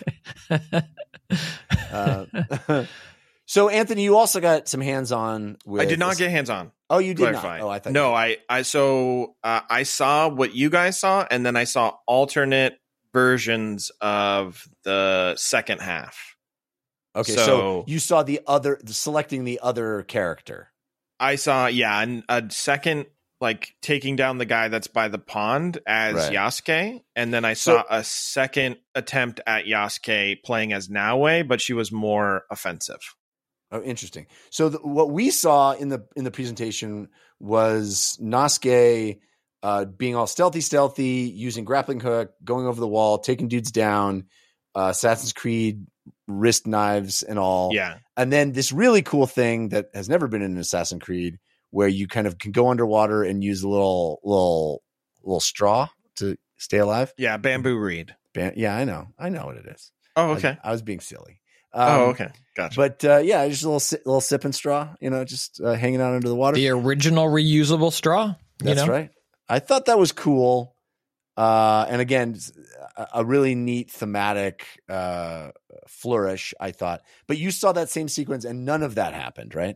uh, so Anthony, you also got some hands on. With I did not get hands on. Oh, you did Clarify. not. Oh, I thought. No, you I, I, so uh, I saw what you guys saw, and then I saw alternate versions of the second half. Okay, so, so- you saw the other selecting the other character. I saw, yeah, an, a second, like taking down the guy that's by the pond as Right. Yasuke, and then I saw So- a second attempt at Yasuke playing as Naue, but she was more offensive. Oh, interesting. So the, what we saw in the in the presentation was Nasuke uh, being all stealthy, stealthy, using grappling hook, going over the wall, taking dudes down, uh, Assassin's Creed wrist knives and all. Yeah, And then this really cool thing that has never been in an Assassin's Creed, where you kind of can go underwater and use a little little little straw to stay alive. yeah, bamboo reed. Ban- yeah, I know, I know what it is. Oh, I- okay. I, was being silly. Um, oh, okay. Gotcha. But uh, yeah, just a little si- little sipping straw, you know, just uh, hanging out under the water. The original reusable straw. You That's know? right. I thought that was cool. Uh, and again, a, a really neat thematic uh, flourish, I thought. But you saw that same sequence and none of that happened, right?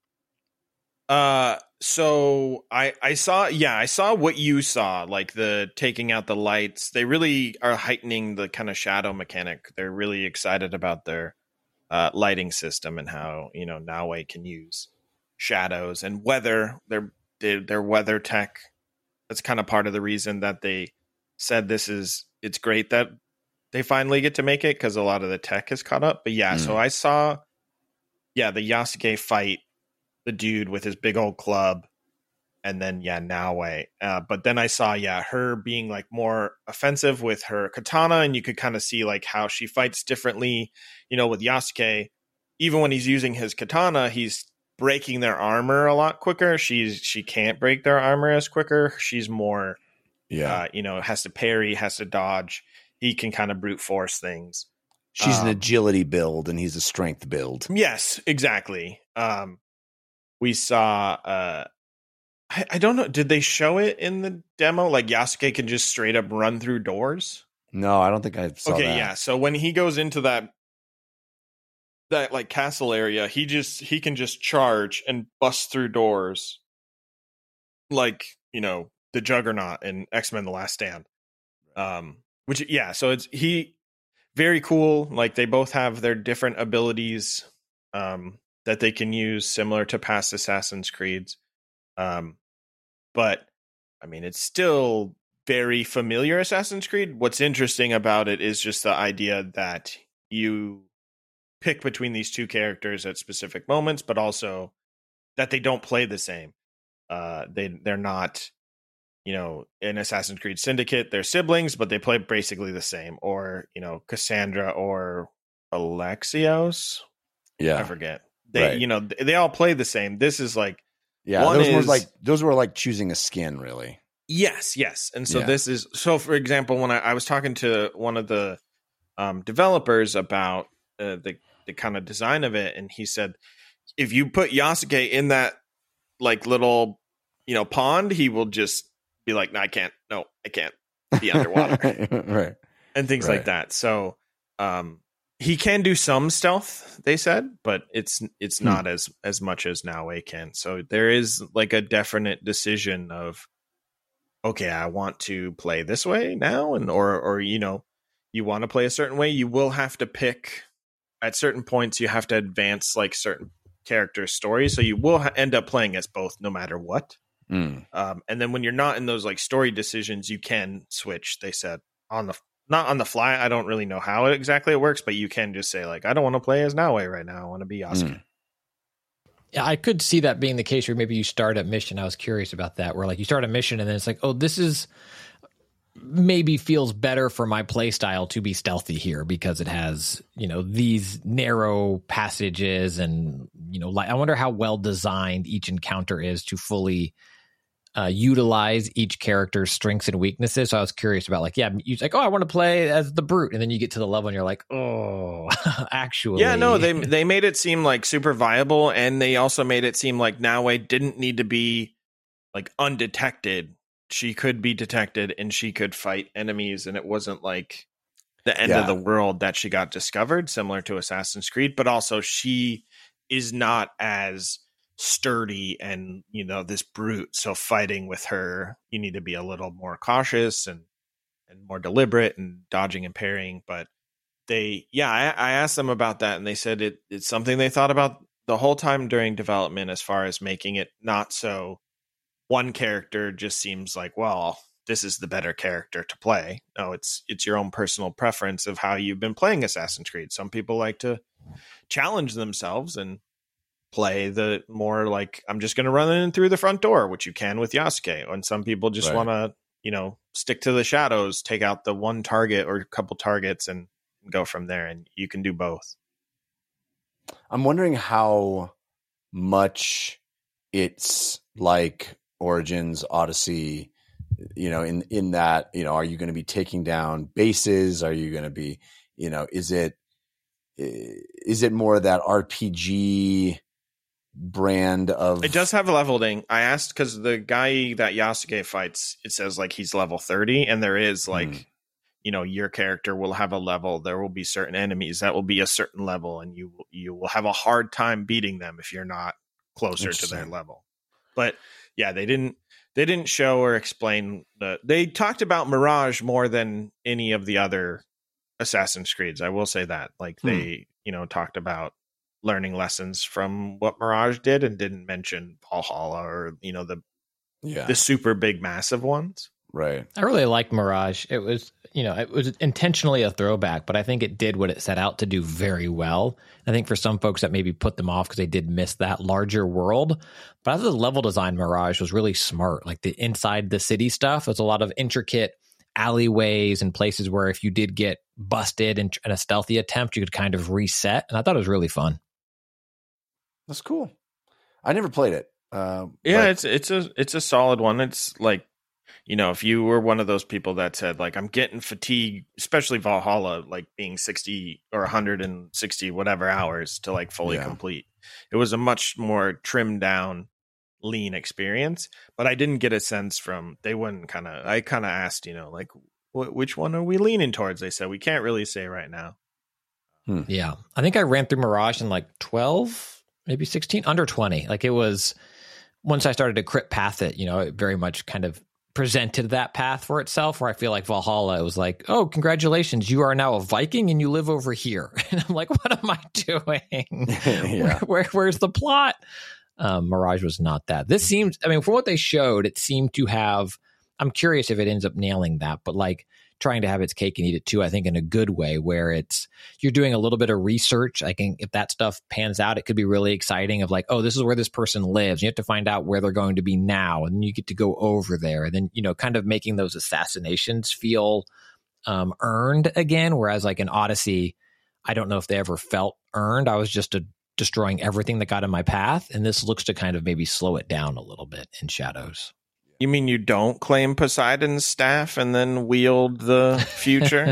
Uh, so I I saw yeah I saw what you saw, like the taking out the lights. They really are heightening the kind of shadow mechanic. They're really excited about their uh, lighting system and how, you know, Naue can use shadows and weather. Their their, their weather tech. That's kind of part of the reason that they said this is it's great that they finally get to make it, because a lot of the tech is caught up. But yeah, Mm. so I saw yeah the Yasuke fight. The dude with his big old club, and then yeah Naue. Uh, but then I saw yeah her being like more offensive with her katana, and you could kind of see like how she fights differently. You know, with Yasuke, even when he's using his katana, he's breaking their armor a lot quicker. She's she can't break their armor as quicker. She's more uh, you know, has to parry, has to dodge. He can kind of brute force things. She's an um, agility build and he's a strength build. Yes, exactly. Um, we saw. Uh, I, I don't know. Did they show it in the demo? Like Yasuke can just straight up run through doors. No, I don't think I saw okay, that. yeah. So when he goes into that that like castle area, he just he can just charge and bust through doors, like, you know, the Juggernaut in X-Men: The Last Stand. Um, which yeah. So it's he very cool. Like they both have their different abilities. Um. That they can use, similar to past Assassin's Creeds. Um, but, I mean, it's still very familiar Assassin's Creed. What's interesting about it is just the idea that you pick between these two characters at specific moments, but also that they don't play the same. Uh, they, they're not, you know, in Assassin's Creed Syndicate, they're siblings, but they play basically the same. Or, you know, Cassandra or Alexios. Yeah. I forget. They, Right. you know, they all play the same. This is like, Yeah. One Those were is- like those were like choosing a skin, really. yes, yes. And so Yeah. this is, so for example, when I, I was talking to one of the um, developers about uh, the, the kind of design of it, and he said, if you put Yasuke in that like little, you know, pond, he will just be like, no, I can't, no, I can't be underwater. Right. and things Right. like that. So, um, he can do some stealth, they said, but it's it's Hmm. not as as much as Naue can. So there is like a definite decision of, okay, I want to play this way now, and or or you know, you want to play a certain way. You will have to pick at certain points. You have to advance like certain character stories, so you will ha- end up playing as both, no matter what. Mm. Um, and then when you're not in those like story decisions, you can switch. They said on the not on the fly. I don't really know how it exactly it works, but you can just say like, I don't want to play as Naue right now. I want to be Yasuke. Mm. Yeah, I could see that being the case where maybe you start a mission. I was curious about that, where like you start a mission and then it's like, oh, this is maybe feels better for my play style to be stealthy here because it has, you know, these narrow passages and, you know, like I wonder how well designed each encounter is to fully uh, utilize each character's strengths and weaknesses. So I was curious about like, yeah, you're like, oh, I want to play as the brute. And then you get to the level and you're like, oh, actually. Yeah, no, they they made it seem like super viable. And they also made it seem like Naoe didn't need to be like undetected. She could be detected and she could fight enemies. And it wasn't like the end Yeah. of the world that she got discovered, similar to Assassin's Creed. But also she is not as sturdy and, you know, this brute. So fighting with her, you need to be a little more cautious and, and more deliberate and dodging and parrying. But they, yeah, I, I asked them about that and they said it, it's something they thought about the whole time during development, as far as making it not so one character just seems like, well, this is the better character to play. No, it's it's your own personal preference of how you've been playing Assassin's Creed. Some people like to challenge themselves and play the more like, I'm just going to run in through the front door, which you can with Yasuke. And some people just Right. want to, you know, stick to the shadows, take out the one target or a couple targets and go from there. And you can do both. I'm wondering how much it's like Origins, Odyssey, you know, in, in that, you know, are you going to be taking down bases? Are you going to be, you know, is it, is it more of that R P G brand of? It does have leveling. I asked because the guy that Yasuke fights, it says like he's level thirty, and there is like, Hmm. you know, your character will have a level. There will be certain enemies that will be a certain level, and you you will have a hard time beating them if you're not closer to their Interesting. level. But yeah, they didn't they didn't show or explain the. They talked about Mirage more than any of the other Assassin's Creeds. I will say that, like Hmm. they, you know, talked about learning lessons from what Mirage did and didn't mention Valhalla or, you know, the Yeah. the super big massive ones. Right. I really liked Mirage. It was, you know, it was intentionally a throwback, but I think it did what it set out to do very well. I think for some folks that maybe put them off because they did miss that larger world. But I thought the level design Mirage was really smart. Like the inside the city stuff, there's a lot of intricate alleyways and places where if you did get busted in, in a stealthy attempt, you could kind of reset. And I thought it was really fun. That's cool. I never played it. Uh, Yeah, but- it's it's a it's a solid one. It's like, you know, if you were one of those people that said like, I'm getting fatigued, especially Valhalla, like being sixty or one hundred sixty whatever hours to like fully Yeah. complete. It was a much more trimmed down, lean experience. But I didn't get a sense from, they wouldn't kind of, I kind of asked, you know, like, wh- which one are we leaning towards? They said, we can't really say right now. Yeah. I think I ran through Mirage in like twelve, maybe sixteen, under twenty. Like it was, once I started to crit path it, you know, it very much kind of presented that path for itself, where I feel like Valhalla, it was like, oh, congratulations, you are now a Viking and you live over here. And I'm like, what am I doing? Yeah. where, where, where's the plot? Um, Mirage was not that. This seems, I mean, from what they showed, it seemed to have, I'm curious if it ends up nailing that, but like trying to have its cake and eat it too, I think in a good way, where it's, you're doing a little bit of research. I think if that stuff pans out, it could be really exciting of like, oh, this is where this person lives. You have to find out where they're going to be now. And then you get to go over there. And then, you know, kind of making those assassinations feel um, earned again. Whereas like in Odyssey, I don't know if they ever felt earned. I was just a, destroying everything that got in my path. And this looks to kind of maybe slow it down a little bit in Shadows. You mean you don't claim Poseidon's staff and then wield the future?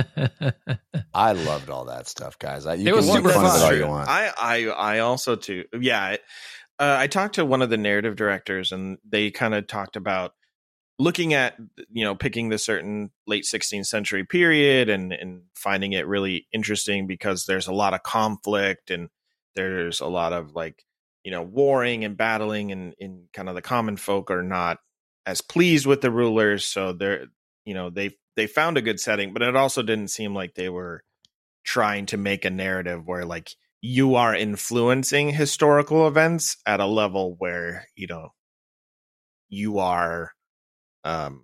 I loved all that stuff, guys. I, you It was can make super fun of it fun. all you want. I, I, I also too. Yeah, it- uh, I talked to one of the narrative directors, and they kind of talked about looking at, you know, picking the certain late sixteenth century period and and finding it really interesting because there's a lot of conflict and there's a lot of like, you know, warring and battling, and and kind of the common folk are not as pleased with the rulers, so they're, you know, they they found a good setting, but it also didn't seem like they were trying to make a narrative where like you are influencing historical events at a level where, you know, you are um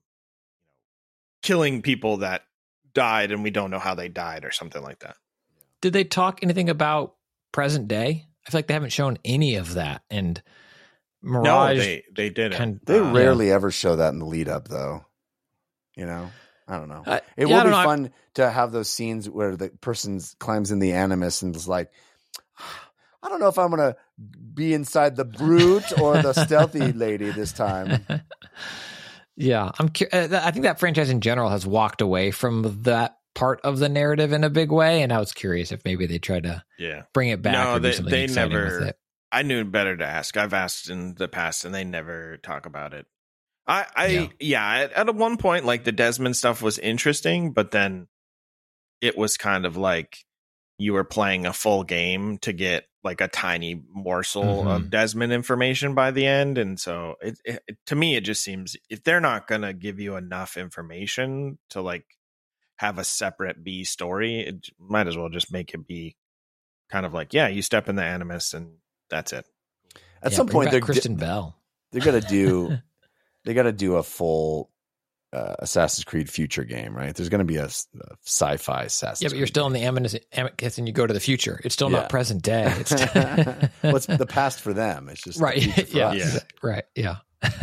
killing people that died and we don't know how they died or something like that. Did they talk anything about present day? I feel like they haven't shown any of that. And Mirage, No, they they didn't. Kind, They uh, rarely ever show that in the lead up, though. You know, I don't know. Uh, it yeah, I will be don't know. fun to have those scenes where the person climbs in the Animus and is like, I don't know if I'm going to be inside the brute or the stealthy lady this time. Yeah, I'm. cu- uh, I think that franchise in general has walked away from that part of the narrative in a big way, and I was curious if maybe they tried to Yeah. bring it back No, or do they- something they exciting never- with it. I knew better to ask. I've asked in the past, and they never talk about it. I, I Yeah. yeah. At, at one point, like the Desmond stuff was interesting, but then it was kind of like you were playing a full game to get like a tiny morsel Mhm. of Desmond information by the end, and so it, it to me it just seems if they're not gonna give you enough information to like have a separate B story, it might as well just make it be kind of like, yeah, you step in the Animus and that's it. At Yeah, some bring point, back they're Kristen Bell. they're gonna do they got to do a full uh, Assassin's Creed future game, right? There's gonna be a, s- a sci-fi Assassin's. Yeah, but you're Creed still in game. the Amicus, Amicus and you go to the future. It's still Yeah. not present day. It's What's the past for them? It's just the right. future for Yeah. us. Yeah. Right. Yeah.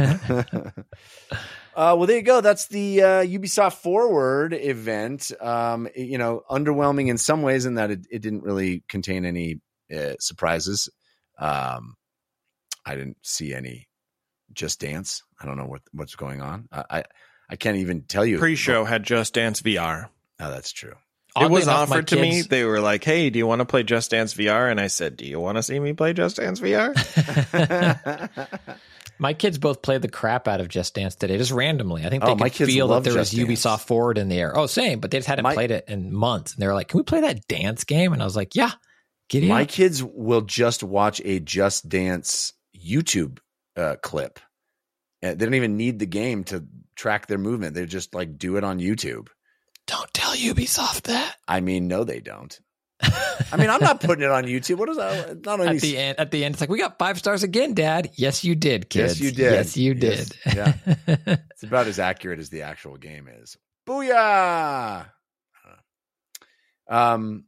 Uh, well, there you go. That's the uh, Ubisoft Forward event. Um, it- you know, underwhelming in some ways in that it, it didn't really contain any uh, surprises. Um, I didn't see any Just Dance. I don't know what what's going on. I I, I can't even tell you. Pre-show had Just Dance V R. Oh, that's true. It Oddly was enough, my offered to me. kids- They were like, "Hey, do you want to play Just Dance V R?" And I said, "Do you want to see me play Just Dance V R?" My kids both played the crap out of Just Dance today, just randomly. I think they Oh, my could kids feel that love there was Just Dance. Ubisoft Forward in the air. Oh, same, but they just hadn't My- played it in months. And they were like, "Can we play that dance game?" And I was like, "Yeah, get in." My kids will just watch a Just Dance YouTube uh, clip. Uh, They don't even need the game to track their movement. They just like do it on YouTube. Don't tell Ubisoft that. I mean, no, they don't. I mean, I'm not putting it on YouTube. What is that? Not on At the end, at the end, it's like, "We got five stars again, Dad." Yes, you did, kids. Yes, you did. Yes, you did. Yes, yeah. It's about as accurate as the actual game is. Booyah! Um,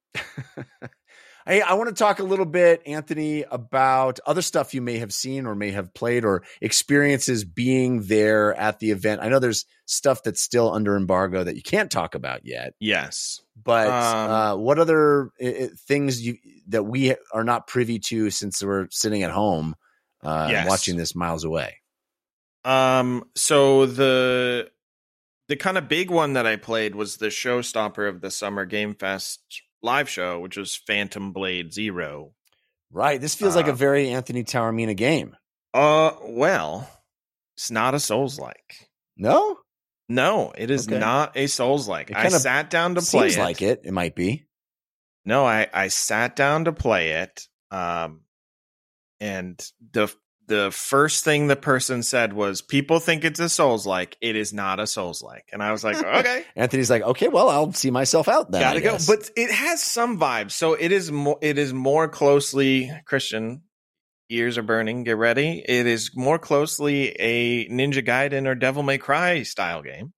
hey, I want to talk a little bit, Anthony, about other stuff you may have seen or may have played or experiences being there at the event. I know there's stuff that's still under embargo that you can't talk about yet, Yes. but Um, uh, what other uh, things you that we are not privy to since we're sitting at home uh, and Yes. watching this miles away? Um. So the the kind of big one that I played was the showstopper of the Summer Game Fest live show, which was Phantom Blade Zero. Right. This feels like a Uh, very Anthony Taormina game. Uh. Well, it's not a Souls-like. No? No, it is Okay. not a Souls-like. It I kinda sat down to play Seems it. like it. It might be. No, I I sat down to play it. Um, and the the first thing the person said was, "People think it's a Souls-like. It is not a Souls-like." And I was like, "Okay, Anthony's like, okay, well, I'll see myself out then. gotta I go." guess. But it has some vibes. So it is more. It is more closely Christian. Ears are burning. Get ready. It is more closely a Ninja Gaiden or Devil May Cry style game.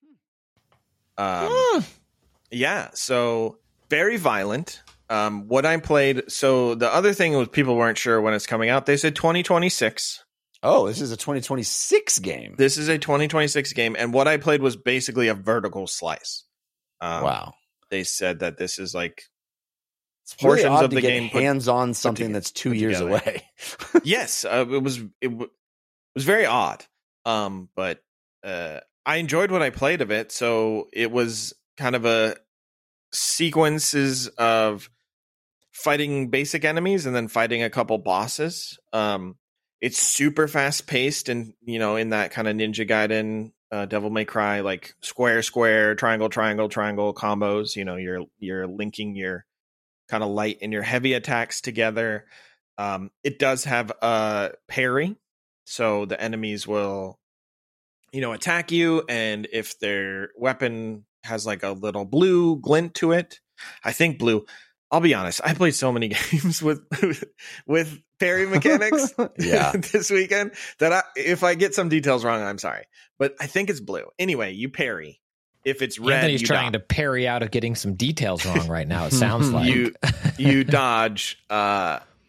Um, Hmm. yeah. So very violent. Um, what I played. So the other thing was people weren't sure when it's coming out. They said twenty twenty-six. oh, this is a twenty twenty-six game. This is a twenty twenty-six game, and what I played was basically a vertical slice. Um, wow. They said that this is like It's really portions odd of to the get game put- hands on something toge- that's two put years together. away. yes, uh, it was it w- was very odd. Um, but uh, I enjoyed what I played of it. So it was kind of a sequences of fighting basic enemies and then fighting a couple bosses. Um, it's super fast paced, and you know, in that kind of Ninja Gaiden, uh, Devil May Cry, like square, square, triangle, triangle, triangle combos. You know, you're you're linking your kind of light and your heavy attacks together. Um, it does have a parry, so the enemies will, you know, attack you, and if their weapon has like a little blue glint to it, I think blue. I'll be honest, I played so many games with with parry mechanics Yeah. this weekend that I, if I get some details wrong, I'm sorry, but I think it's blue. Anyway, you parry. If it's red, Anthony's you trying dodge. to parry out of getting some details wrong right now. It sounds like you you dodge. Uh,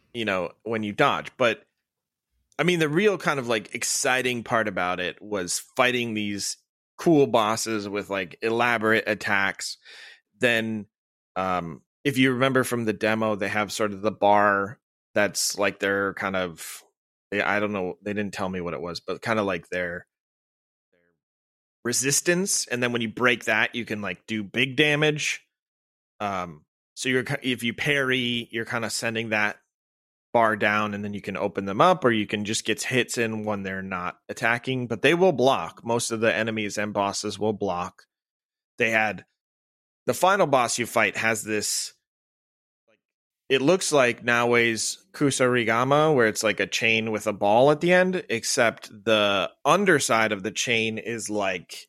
you know, when you dodge. But I mean, the real kind of like exciting part about it was fighting these cool bosses with like elaborate attacks. Then, um, if you remember from the demo, they have sort of the bar that's like their kind of, I don't know, they didn't tell me what it was, but kind of like their, their resistance. And then when you break that, you can like do big damage. Um, so you're, if you parry, you're kind of sending that bar down, and then you can open them up, or you can just get hits in when they're not attacking, but they will block. Most of the enemies and bosses will block. They had the final boss you fight has this, like, it looks like Naoe's Kusarigama, where it's like a chain with a ball at the end, except the underside of the chain is like,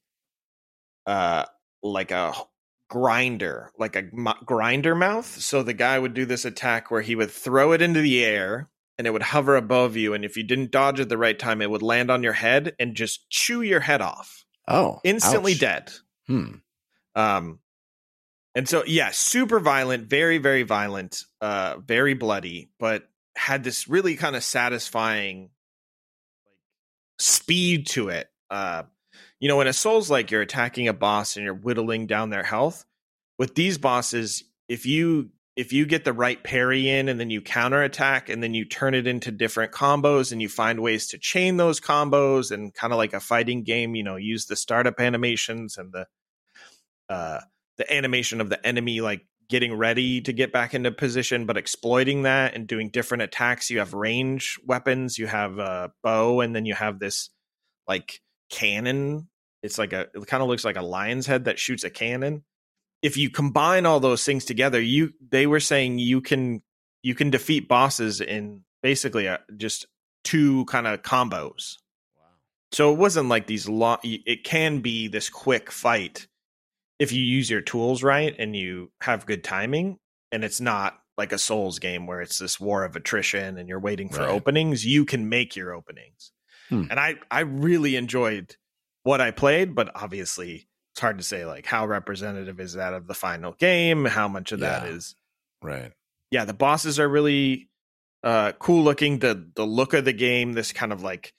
uh, like a grinder, like a m- grinder mouth. So the guy would do this attack where he would throw it into the air and it would hover above you, and if you didn't dodge at the right time, it would land on your head and just chew your head off. Oh, instantly ouch. dead. Hmm. Um, and so yeah, super violent, very very violent, uh, very bloody, but had this really kind of satisfying like speed to it. Uh, You know, in a Souls-like, you're attacking a boss and you're whittling down their health. With these bosses, if you if you get the right parry in and then you counterattack and then you turn it into different combos and you find ways to chain those combos and kind of like a fighting game, you know, use the startup animations and the uh, the animation of the enemy like getting ready to get back into position, but exploiting that and doing different attacks. You have range weapons, you have a bow, and then you have this like cannon. It's like a, it kind of looks like a lion's head that shoots a cannon. If you combine all those things together, you, they were saying you can, you can defeat bosses in basically a, just two kind of combos. Wow. So it wasn't like these long, it can be this quick fight if you use your tools right and you have good timing, and it's not like a Souls game where it's this war of attrition and you're waiting for right. openings. You can make your openings. Hmm. And I, I really enjoyed what I played, but obviously it's hard to say like how representative is that of the final game, how much of yeah. that is right. Yeah, the bosses are really uh, cool looking. The the look of the game, this kind of like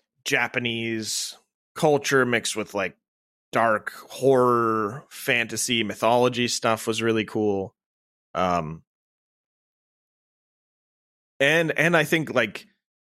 Japanese culture mixed with like dark horror, fantasy, mythology stuff was really cool. Um, and and I think like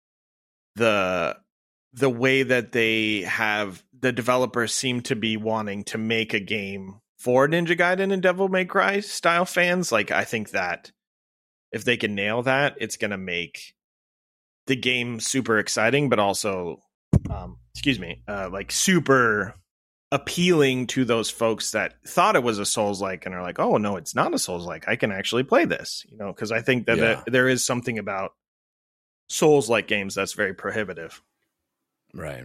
the the way that they have the developers seem to be wanting to make a game for Ninja Gaiden and Devil May Cry style fans. Like, I think that if they can nail that, it's going to make the game super exciting, but also, um, excuse me, uh, like super appealing to those folks that thought it was a Souls-like and are like, oh no, it's not a Souls-like. I can actually play this, you know, because I think that yeah. the, there is something about Souls-like games that's very prohibitive. Right.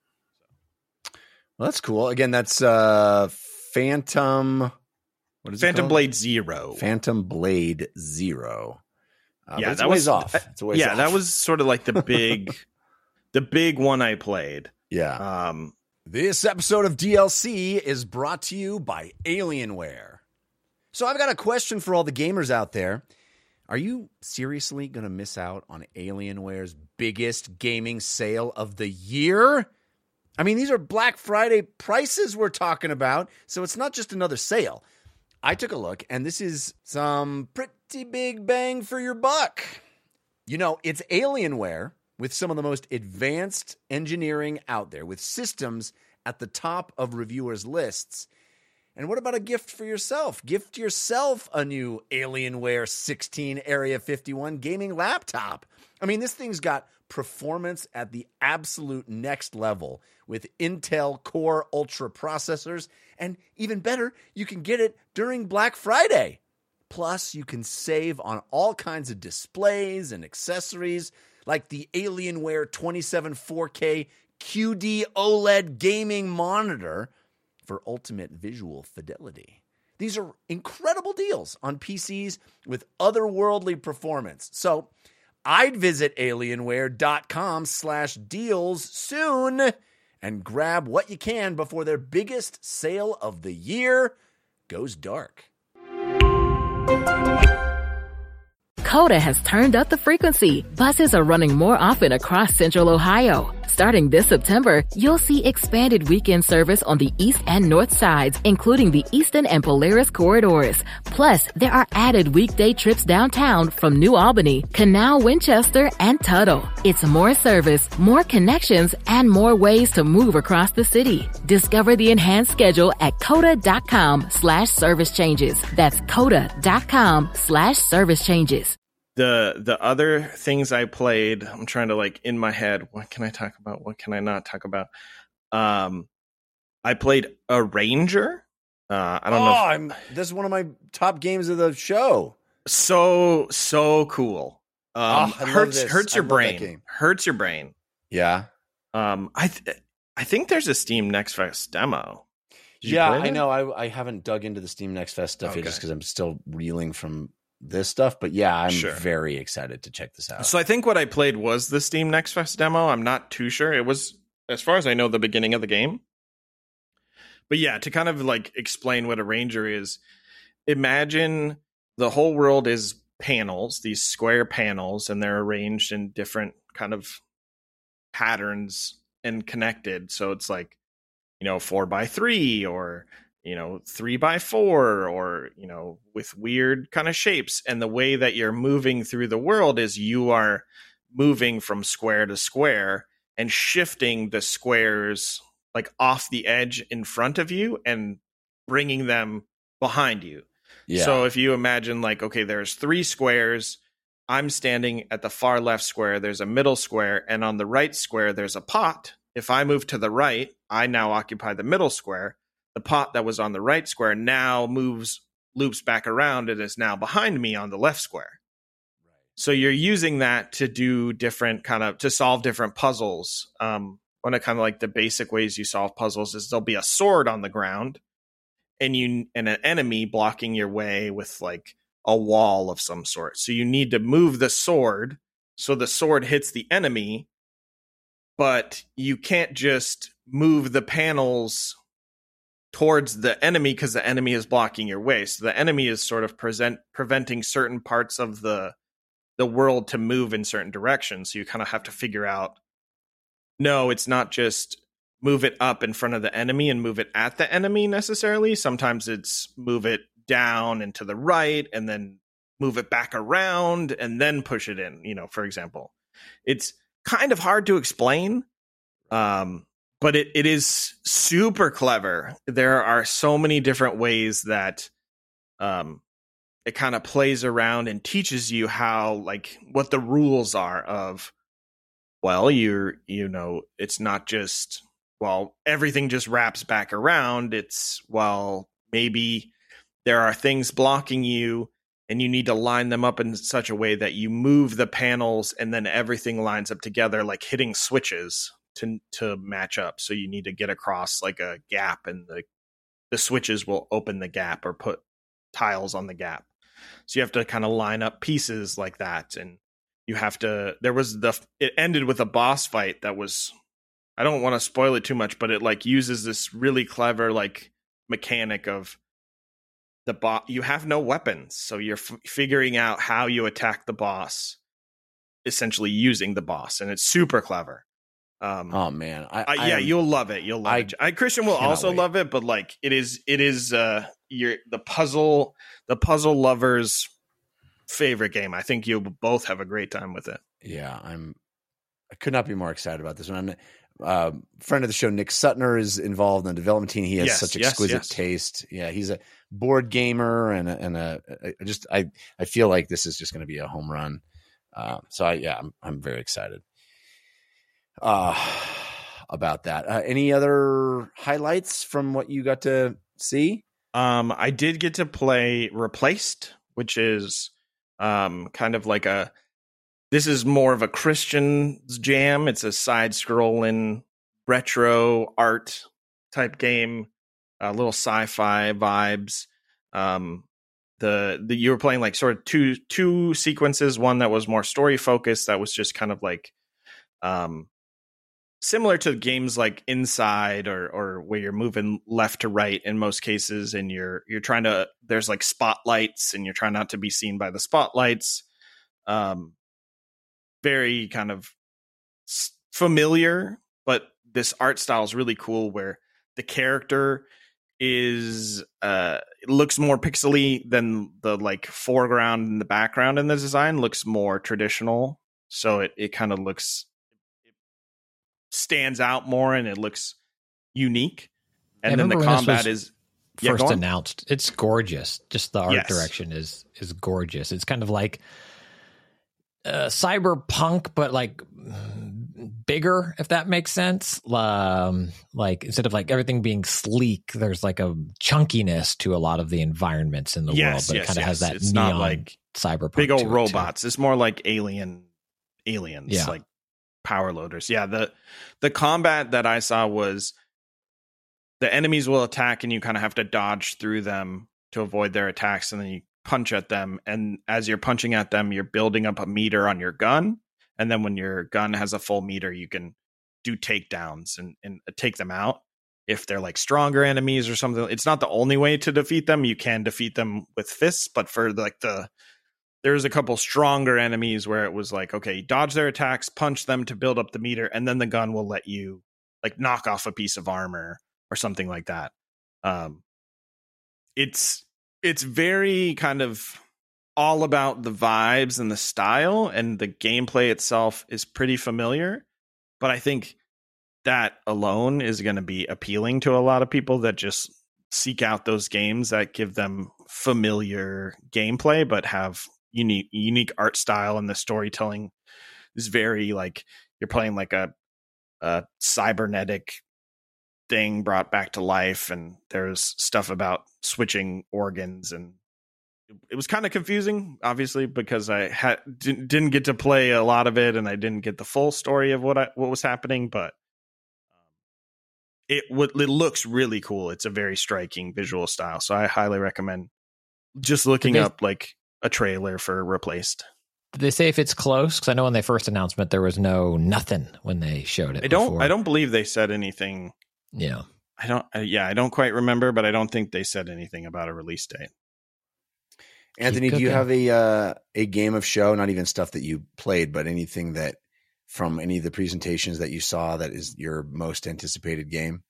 Well, that's cool. Again, that's uh, Phantom. What is Phantom it Blade Zero. Phantom Blade Zero. Uh, yeah, it's that a ways was off. It's a ways yeah, off. that was sort of like the big, the big one I played. Yeah. Um, this episode of D L C is brought to you by Alienware. So I've got a question for all the gamers out there. Are you seriously going to miss out on Alienware's biggest gaming sale of the year? I mean, these are Black Friday prices we're talking about, so it's not just another sale. I took a look, and this is some pretty big bang for your buck. You know, it's Alienware with some of the most advanced engineering out there, with systems at the top of reviewers' lists. And what about a gift for yourself? Gift yourself a new Alienware sixteen Area fifty-one gaming laptop. I mean, this thing's got performance at the absolute next level with Intel Core Ultra processors. And even better, you can get it during Black Friday. Plus, you can save on all kinds of displays and accessories like the Alienware twenty-seven four K Q D OLED gaming monitor for ultimate visual fidelity. These are incredible deals on P Cs with otherworldly performance. So I'd visit alienware.com slash deals soon and grab what you can before their biggest sale of the year goes dark. Coda has turned up the frequency. Buses are running more often across Central Ohio. Starting this September, you'll see expanded weekend service on the east and north sides, including the Eastern and Polaris corridors. Plus, there are added weekday trips downtown from New Albany, Canal, Winchester, and Tuttle. It's more service, more connections, and more ways to move across the city. Discover the enhanced schedule at coda.com slash service changes. That's coda.com slash service changes. The the other things I played, I'm trying to like in my head, what can I talk about? What can I not talk about? Um, I played a Ranger. Uh, I don't oh, know. If, I'm, this is one of my top games of the show. so so cool. Um, Oh, I love hurts this. hurts I your love that brain. game. Hurts your brain. Yeah. Um, I th- I think there's a Steam Next Fest demo. Did you Yeah, play I that? know. I, I haven't dug into the Steam Next Fest stuff yet Okay. just because I'm still reeling from this stuff. But yeah, I'm Sure. very excited to check this out. So I think what I played was the Steam Next Fest demo. I'm not too sure. It was, as far as I know, the beginning of the game. But yeah, to kind of like explain what a Ranger is, imagine the whole world is panels, these square panels, and they're arranged in different kind of patterns and connected. So it's like, you know, four by three or, you know, three by four or, you know, with weird kind of shapes. And the way that you're moving through the world is you are moving from square to square and shifting the squares like off the edge in front of you and bringing them behind you. Yeah. So if you imagine like, okay, there's three squares. I'm standing at the far left square. There's a middle square. And on the right square, there's a pot. If I move to the right, I now occupy the middle square. The pot that was on the right square now moves, loops back around and is now behind me on the left square. So you're using that to do different kind of, to solve different puzzles. Um, one of kind of like the basic ways you solve puzzles is there'll be a sword on the ground and you, and an enemy blocking your way with like a wall of some sort. So you need to move the sword so the sword hits the enemy, but you can't just move the panels towards the enemy because the enemy is blocking your way. So the enemy is sort of present preventing certain parts of the the world to move in certain directions. So you kind of have to figure out, no, it's not just move it up in front of the enemy and move it at the enemy necessarily. Sometimes it's move it down and to the right and then move it back around and then push it in, you know, for example. It's kind of hard to explain. Um, But it, it is super clever. There are so many different ways that um, it kind of plays around and teaches you how, like, what the rules are of, well, you're, you know, it's not just, well, everything just wraps back around. It's, well, maybe there are things blocking you and you need to line them up in such a way that you move the panels and then everything lines up together, like hitting switches to to match up. So you need to get across like a gap and the the switches will open the gap or put tiles on the gap. So you have to kind of line up pieces like that. And you have to, there was the, it ended with a boss fight that was, I don't want to spoil it too much, but it like uses this really clever like mechanic of the boss. You have no weapons. So you're f- figuring out how you attack the boss, essentially using the boss. And it's super clever. Um, oh man, I, uh, I yeah, am- you'll love it. You'll love I it. I, Christian will cannot also wait. love it, but like it is, it is uh, your the puzzle, the puzzle lovers' favorite game. I think you'll both have a great time with it. Yeah, I'm. I could not be more excited about this one. Uh, friend of the show, Nick Sutner, is involved in the development team. He has Yes, such yes, exquisite yes. taste. Yeah, he's a board gamer, and a, and a, a just I I feel like this is just going to be a home run. Uh, so I yeah, I'm I'm very excited. Uh about that. Uh, any other highlights from what you got to see? Um, I did get to play Replaced, which is um kind of like a. This is more of a Christian's jam. It's a side-scrolling retro art type game, a little sci-fi vibes. Um, the the you were playing like sort of two two sequences. One that was more story focused, that was just kind of like um similar to games like Inside or or where you're moving left to right in most cases, and you're you're trying to there's like spotlights and you're trying not to be seen by the spotlights. Um, very kind of s- familiar, but this art style is really cool where the character is uh it looks more pixely than the like foreground and the background in the design looks more traditional. So it, it kind of looks it stands out more and it looks unique. And I then the remember when this combat was is yeah, first go on. announced. It's gorgeous. Just the art Yes. direction is is gorgeous. It's kind of like uh, cyberpunk, but like bigger, if that makes sense. Um, like instead of like everything being sleek, there's like a chunkiness to a lot of the environments in the Yes, world, but yes, it kind of yes. has that It's neon not like cyberpunk. big to old it, too. robots. It's more like alien aliens, Yeah. like power loaders. Yeah, the the combat that I saw was the enemies will attack and you kind of have to dodge through them to avoid their attacks, and then you punch at them, and as you're punching at them, you're building up a meter on your gun, and then when your gun has a full meter, you can do takedowns and, and take them out if they're like stronger enemies or something. It's not the only way to defeat them. You can defeat them with fists, but for like the there's a couple stronger enemies where it was like, okay, dodge their attacks, punch them to build up the meter, and then the gun will let you like knock off a piece of armor or something like that. Um, it's it's very kind of all about the vibes and the style, and the gameplay itself is pretty familiar. But I think that alone is going to be appealing to a lot of people that just seek out those games that give them familiar gameplay, but have unique unique art style, and the storytelling is very like you're playing like a, a cybernetic thing brought back to life, and there's stuff about switching organs, and it was kind of confusing, obviously, because I had didn't, didn't get to play a lot of it, and I didn't get the full story of what I, what was happening. But um, it w- it looks really cool. It's a very striking visual style, so I highly recommend just looking Did they- up like a trailer for Replaced. Did they say if it's close? Because I know in their first announcement there was no nothing when they showed it. I don't. before. I don't believe they said anything. Yeah. I don't. I, yeah, I don't quite remember, but I don't think they said anything about a release date. Anthony, do you cooking. have a uh, a game of show? Not even stuff that you played, but anything that from any of the presentations that you saw that is your most anticipated game?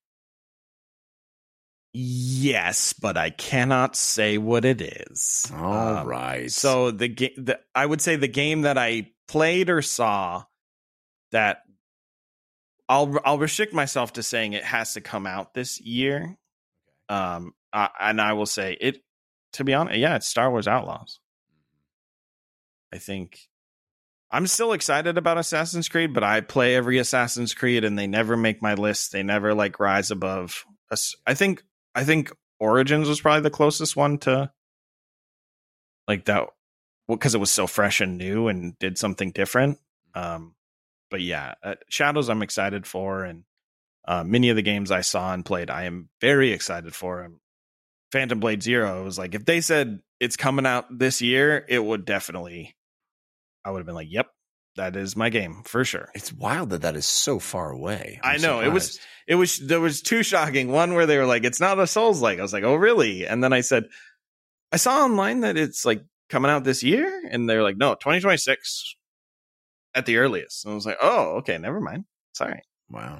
Yes, but I cannot say what it is. All Um, right. So the game, the, I would say the game that I played or saw that I'll I'll restrict myself to saying it has to come out this year. Um, uh, and I will say it. To be honest, yeah, it's Star Wars Outlaws. I think I'm still excited about Assassin's Creed, but I play every Assassin's Creed and they never make my list. They never like rise above us. I think I think Origins was probably the closest one to like that, because it was so fresh and new and did something different. Um, but yeah, uh, Shadows I'm excited for, and uh, many of the games I saw and played I am very excited for. Um, Phantom Blade Zero, it was like if they said it's coming out this year, it would definitely. I would have been like, "Yep, that is my game for sure." It's wild that that is so far away. I'm I know it was. surprised. It was. There was two shocking. One where they were like, "It's not a Souls-like." I was like, "Oh, really?" And then I said, "I saw online that it's like coming out this year," and they're like, "No, twenty twenty-six at the earliest." And I was like, "Oh, okay, never mind. Sorry." Wow.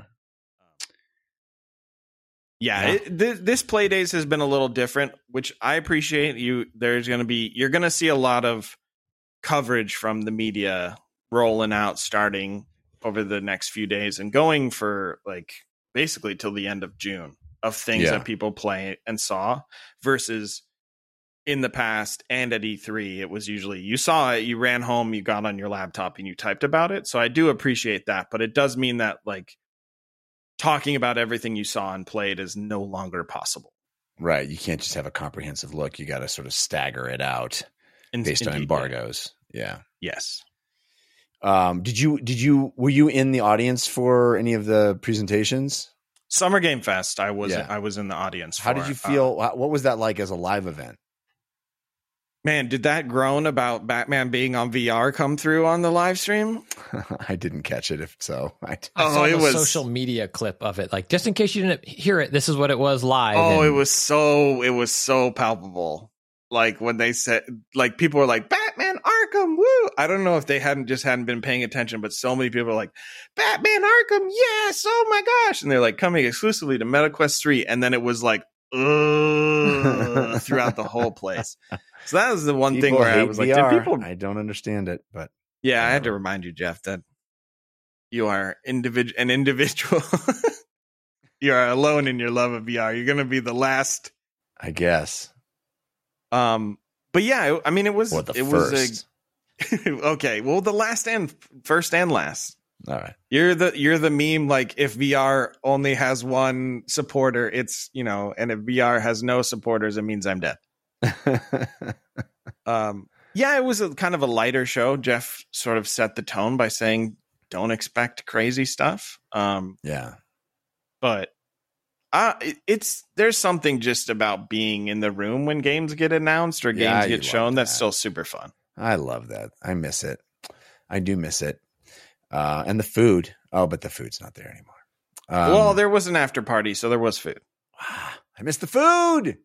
Yeah, Yeah. It, th- this play days has been a little different, which I appreciate. You, there's going to be, you're going to see a lot of coverage from the media rolling out starting over the next few days and going for like basically till the end of June of things Yeah. that people play and saw, versus in the past and at E three, it was usually you saw it, you ran home, you got on your laptop and you typed about it. So I do appreciate that, but it does mean that like talking about everything you saw and played is no longer possible. Right. You can't just have a comprehensive look. You got to sort of stagger it out In- based on indeed, embargoes. Yeah. yeah. Yes. Um, did you, did you, were you in the audience for any of the presentations? Summer Game Fest, I was Yeah. I was in the audience. How for. did you Uh, feel? what was that like as a live event? man, did that groan about Batman being on V R come through on the live stream? I didn't catch it. If so, I, I Oh, saw it the was- social media clip of it. Like, just in case you didn't hear it, this is what it was live. Oh, and it was so it was so palpable. Like when they said, like people were like, "Bat, Batman Arkham, woo! I don't know if they hadn't just hadn't been paying attention, but so many people are like, Batman Arkham, yes, oh my gosh. And they're like coming exclusively to MetaQuest three. And then it was like, ugh, throughout the whole place. So that was the one People thing where I hate was like, V R. did people? I don't understand it, but Yeah, I had to remind you, Jeff, that you are individ- an individual. You are alone in your love of V R. You're going to be the last. I guess. Um, but yeah, I mean, it was Or the it first. was a okay. Well, the last and first and last. All right. You're the you're the meme. Like if V R only has one supporter, it's you know, and if V R has no supporters, it means I'm dead. um, yeah, it was a kind of a lighter show. Jeff sort of set the tone by saying, "Don't expect crazy stuff." Um, yeah. but uh, it, it's there's something just about being in the room when games get announced or games Yeah, you get love shown that's that. still super fun. I love that. I miss it. I do miss it. Uh, and the food. Oh, but the food's not there anymore. Um, well, there was an after party, so there was food. I miss the food.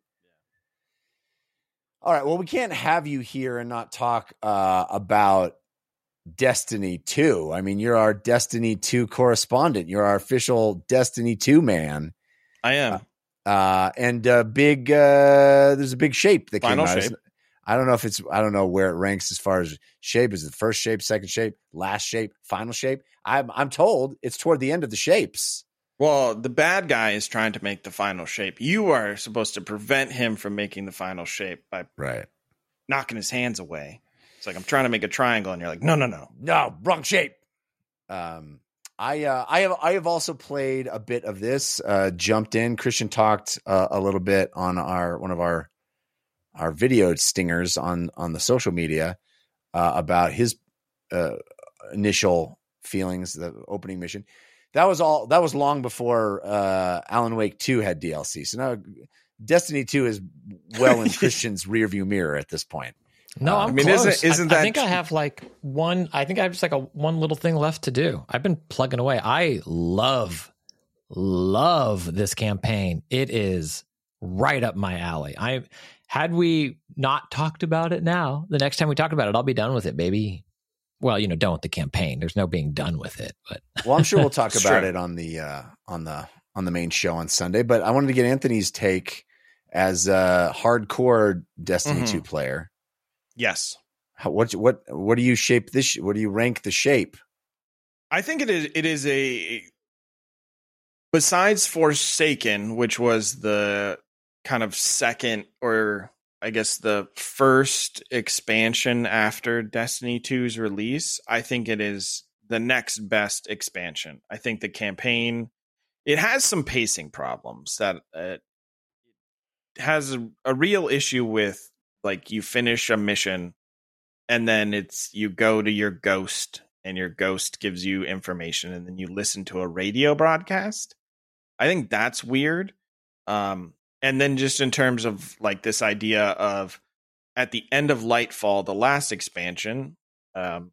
All right. Well, we can't have you here and not talk uh, about Destiny two. I mean, you're our Destiny two correspondent. You're our official Destiny two man. I am. Uh, and uh, big, uh, there's a big shape that Final came out. shape. I don't know if it's, I don't know where it ranks as far as shape. Is it first shape, second shape, last shape, final shape? I'm, I'm told it's toward the end of the shapes. Well, the bad guy is trying to make the final shape. You are supposed to prevent him from making the final shape by Right. knocking his hands away. It's like, I'm trying to make a triangle, and you're like, no, no, no. No, wrong shape. Um, I, uh, I have, I have also played a bit of this, uh, jumped in. Christian talked uh, a little bit on our, one of our, our video stingers on, on the social media, uh, about his, uh, initial feelings, the opening mission. That was all, that was long before, uh, Alan Wake two had D L C. So now Destiny two is well in Christian's rearview mirror at this point. No, I'm I mean, close. isn't- isn't I, I that- think I have like one. I think I have just like a one little thing left to do. I've been plugging away. I love, love this campaign. It is right up my alley. I had we not talked about it now, the next time we talk about it, I'll be done with it, baby. Well, you know, done with the campaign. There's no being done with it, but Well, I'm sure we'll talk It's about true. it on the, uh, on the, on the main show on Sunday, but I wanted to get Anthony's take as a hardcore Destiny Mhm. two player. Yes. How, what, what, what do you shape this? What do you rank the shape? I think it is it is a besides Forsaken, which was the kind of second or I guess the first expansion after Destiny two's release, I think it is the next best expansion. I think the campaign it has some pacing problems that uh, has a, a real issue with like you finish a mission and then it's you go to your ghost and your ghost gives you information and then you listen to a radio broadcast. I think that's weird. Um, and then just in terms of like this idea of at the end of Lightfall, the last expansion, um,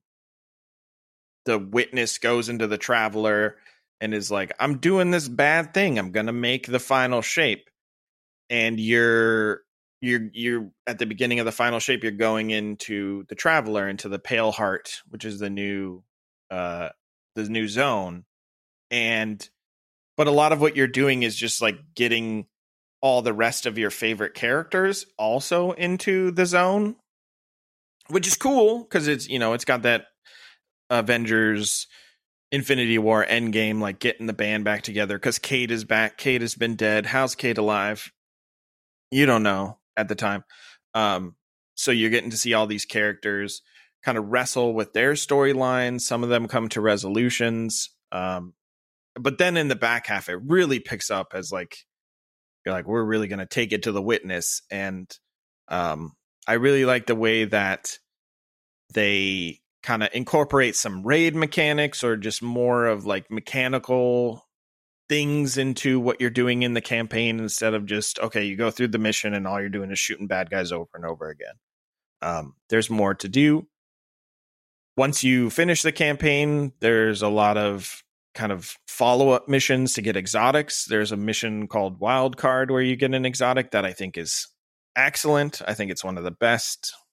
the witness goes into the traveler and is like, I'm doing this bad thing. I'm going to make the final shape. And you're, you're, you're at the beginning of the final shape, you're going into the traveler, into the Pale Heart, which is the new, uh, the new zone. And, but a lot of what you're doing is just like getting all the rest of your favorite characters also into the zone, which is cool because it's, you know, it's got that Avengers Infinity War Endgame, like getting the band back together because Kate is back. Kate has been dead. How's Kate alive? You don't know at the time. Um, so you're getting to see all these characters kind of wrestle with their storylines. Some of them come to resolutions. Um, but then in the back half, it really picks up as like, you're like, we're really going to take it to the witness. And um, I really like the way that they kind of incorporate some raid mechanics or just more of like mechanical things into what you're doing in the campaign instead of just, okay, you go through the mission and all you're doing is shooting bad guys over and over again. Um, there's more to do. Once you finish the campaign, there's a lot of kind of follow-up missions to get exotics. There's a mission called Wild Card where you get an exotic that I think is excellent. I think it's one of the best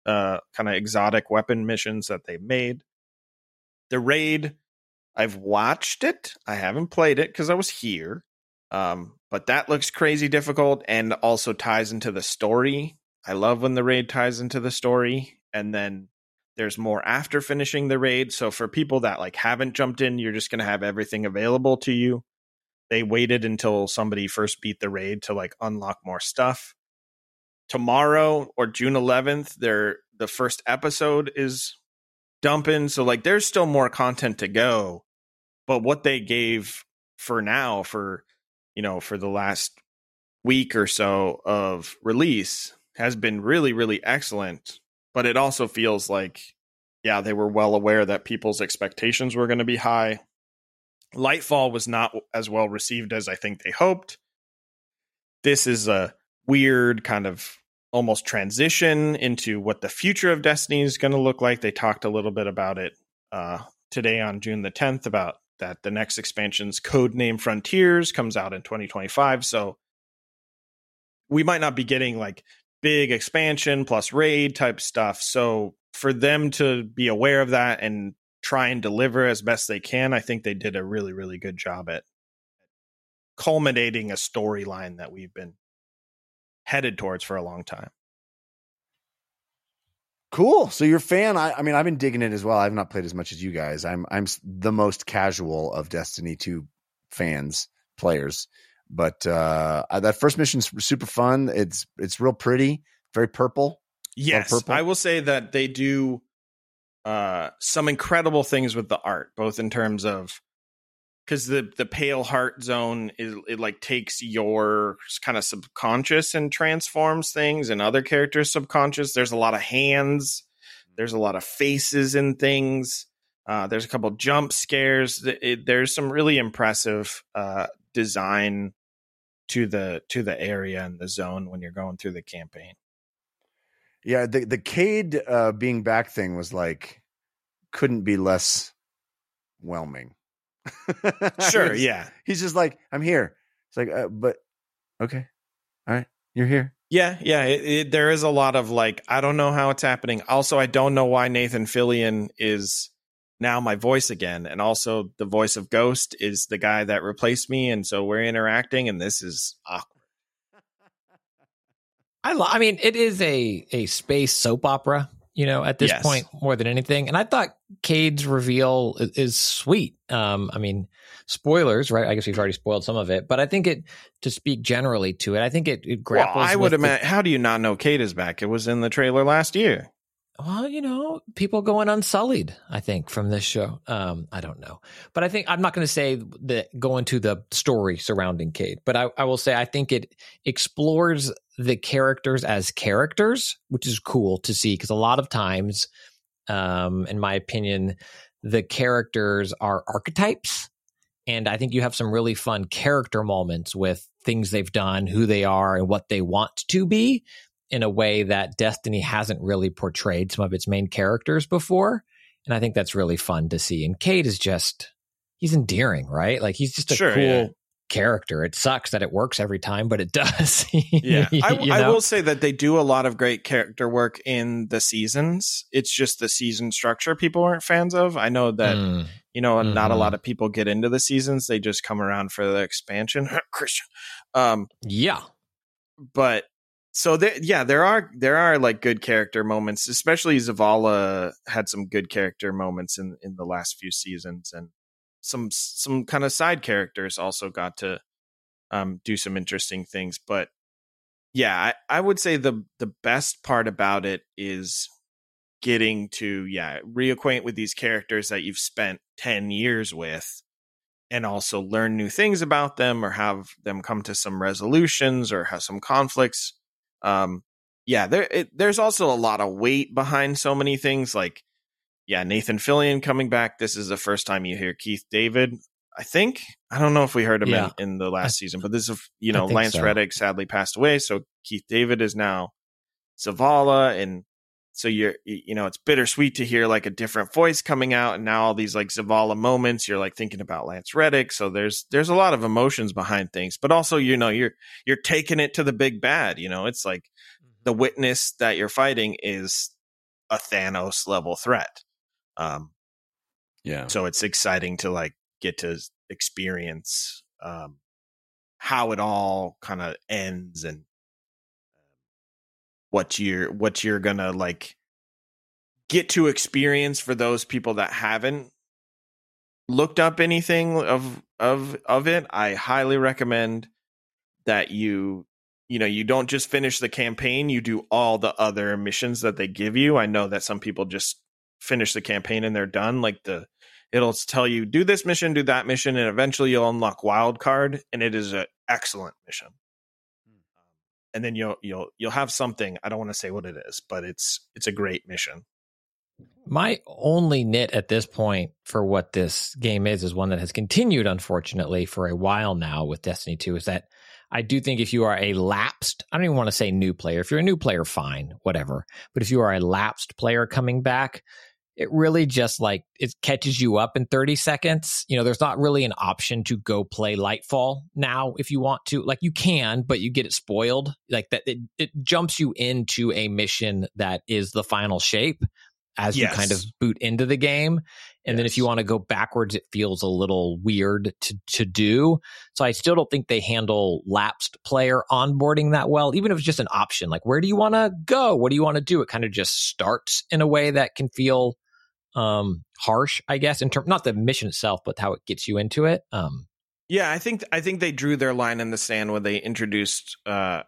uh, kind of exotic weapon missions that they've made. The raid, I've watched it. I haven't played it because I was here. Um, but that looks crazy difficult and also ties into the story. I love when the raid ties into the story, and then there's more after finishing the raid. So for people that like haven't jumped in, you're just going to have everything available to you. They waited until somebody first beat the raid to like unlock more stuff. Tomorrow or June eleventh, they're, the first episode is dumping. So like there's still more content to go. But what they gave for now, for, you know, for the last week or so of release has been really, really excellent. But it also feels like, yeah, they were well aware that people's expectations were going to be high. Lightfall was not as well received as I think they hoped. This is a weird kind of almost transition into what the future of Destiny is going to look like. They talked a little bit about it uh, today on June the tenth about that the next expansion's Codename Frontiers comes out in twenty twenty-five. So we might not be getting like big expansion plus raid type stuff. So for them to be aware of that and try and deliver as best they can, I think they did a really, really good job at culminating a storyline that we've been headed towards for a long time. Cool. So you're a fan. I, I mean, I've been digging it as well. I've not played as much as you guys. I'm I'm the most casual of Destiny two fans, players. But uh, that first mission's super fun. It's it's real pretty, very purple. Yes, purple. I will say that they do uh, some incredible things with the art, both in terms of, because the the pale heart zone is, it like takes your kind of subconscious and transforms things, and other characters' subconscious. There's a lot of hands. There's a lot of faces and things. Uh, there's a couple jump scares. It, there's some really impressive uh, design to the to the area and the zone when you're going through the campaign. Yeah, the the Cade uh, being back thing was like couldn't be less whelming. Sure, yeah. He's just like, I'm here. It's like, uh, but okay, all right, you're here. Yeah, yeah. It, it, there is a lot of like, I don't know how it's happening. Also, I don't know why Nathan Fillion is now my voice again, and also the voice of Ghost is the guy that replaced me, and so we're interacting, and this is awkward. I, lo- I mean, it is a a space soap opera, you know, at this Yes. point more than anything. And I thought Cade's reveal is, is sweet. Um, I mean, spoilers, right? I guess we've already spoiled some of it, but I think it, to speak generally to it, I think it, it grapples. Well, I would with imagine. How do you not know Cade is back? It was in the trailer last year. Well, you know, people going unsullied, I think, from this show. Um, I don't know. But I think I'm not going to say that go into the story surrounding Cade, but I, I will say I think it explores the characters as characters, which is cool to see, because a lot of times, um, in my opinion, the characters are archetypes. And I think you have some really fun character moments with things they've done, who they are, and what they want to be, in a way that Destiny hasn't really portrayed some of its main characters before. And I think that's really fun to see. And Cade is just, he's endearing, right? Like, he's just a Sure, cool yeah. character. It sucks that it works every time, but it does. Yeah. I, You I know? will say that they do a lot of great character work in the seasons. It's just the season structure people aren't fans of. I know that, Mm. you know, not a Mhm. lot of people get into the seasons. They just come around for the expansion. Christian. Um, Yeah. but so there, yeah, there are there are like good character moments, especially Zavala had some good character moments in, in the last few seasons, and some some kind of side characters also got to um, do some interesting things. But yeah, I, I would say the the best part about it is getting to yeah reacquaint with these characters that you've spent ten years with, and also learn new things about them, or have them come to some resolutions or have some conflicts. Um, yeah, there it, there's also a lot of weight behind so many things. Like, yeah, Nathan Fillion coming back. This is the first time you hear Keith David. I think I don't know if we heard him Yeah. in, in the last I- season, but this is you I know think Lance so. Reddick sadly passed away, so Keith David is now Zavala, and so you're you know it's bittersweet to hear like a different voice coming out, and now all these like Zavala moments, you're like thinking about Lance Reddick. So there's there's a lot of emotions behind things, but also you know you're you're taking it to the big bad. You know, it's like the witness that you're fighting is a Thanos level threat. Um, Yeah. so it's exciting to like get to experience um, how it all kind of ends and what you're what you're gonna like get to experience for those people that haven't looked up anything of of of it. I highly recommend that you you know you don't just finish the campaign, you do all the other missions that they give you. I know that some people just finish the campaign and they're done. Like the it'll tell you do this mission, do that mission, and eventually you'll unlock wild card, and it is an excellent mission. And then you'll you'll you'll have something. I don't want to say what it is, but it's it's a great mission. My only nit at this point for what this game is is one that has continued, unfortunately, for a while now with Destiny two, is that I do think if you are a lapsed, I don't even want to say new player. If you're a new player, fine, whatever. But if you are a lapsed player coming back, it really just like it catches you up in thirty seconds. You know, there's not really an option to go play Lightfall now if you want to. Like you can, but you get it spoiled. Like that, it, it jumps you into a mission that is the final shape as Yes. you kind of boot into the game. And then Yes. if you want to go backwards, it feels a little weird to, to do. So I still don't think they handle lapsed player onboarding that well, even if it's just an option. Like, where do you want to go? What do you want to do? It kind of just starts in a way that can feel um, harsh, I guess, in terms, not the mission itself, but how it gets you into it. Um, Yeah, I think I think they drew their line in the sand when they introduced uh,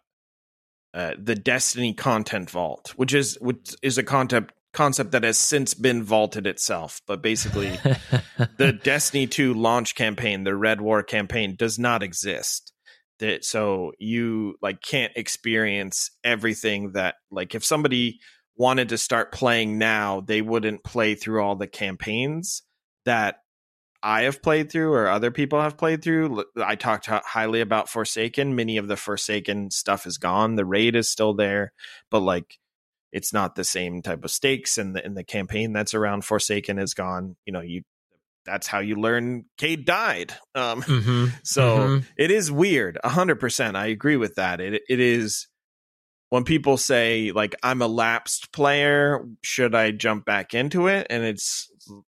uh, the Destiny Content Vault, which is which is a concept concept that has since been vaulted itself. But basically, the Destiny two launch campaign, the Red War campaign, does not exist. That so you like can't experience everything that like if somebody wanted to start playing now, they wouldn't play through all the campaigns that I have played through or other people have played through. I talked highly about Forsaken. Many of the Forsaken stuff is gone. The raid is still there, but like it's not the same type of stakes, and the in the campaign that's around Forsaken is gone. You know, you that's how you learn Cade died. Um, mm-hmm, so mm-hmm. it is weird. A hundred percent, I agree with that. It it is. When people say like I'm a lapsed player, should I jump back into it? And it's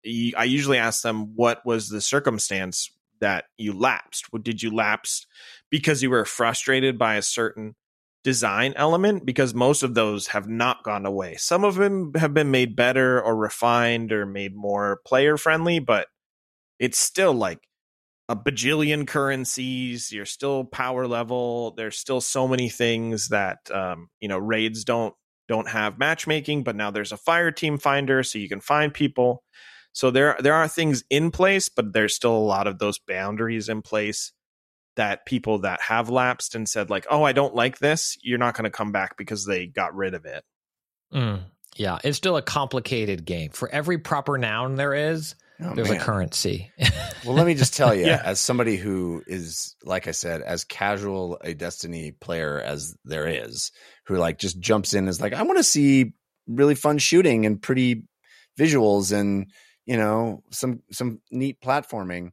I usually ask them, what was the circumstance that you lapsed? Did you lapse because you were frustrated by a certain design element? Because most of those have not gone away. Some of them have been made better or refined or made more player friendly, but it's still like a bajillion currencies. You're still power level. There's still so many things that um, you know raids don't don't have matchmaking, but now there's a fire team finder, so you can find people. So there there are things in place, but there's still a lot of those boundaries in place that people that have lapsed and said like, oh, I don't like this, you're not going to come back because they got rid of it. Mm, yeah, it's still a complicated game. For every proper noun there is, Oh, there's man. a currency. Well, let me just tell you, Yeah. as somebody who is, like I said, as casual a Destiny player as there is, who like just jumps in and is like, I want to see really fun shooting and pretty visuals and, you know, some some neat platforming.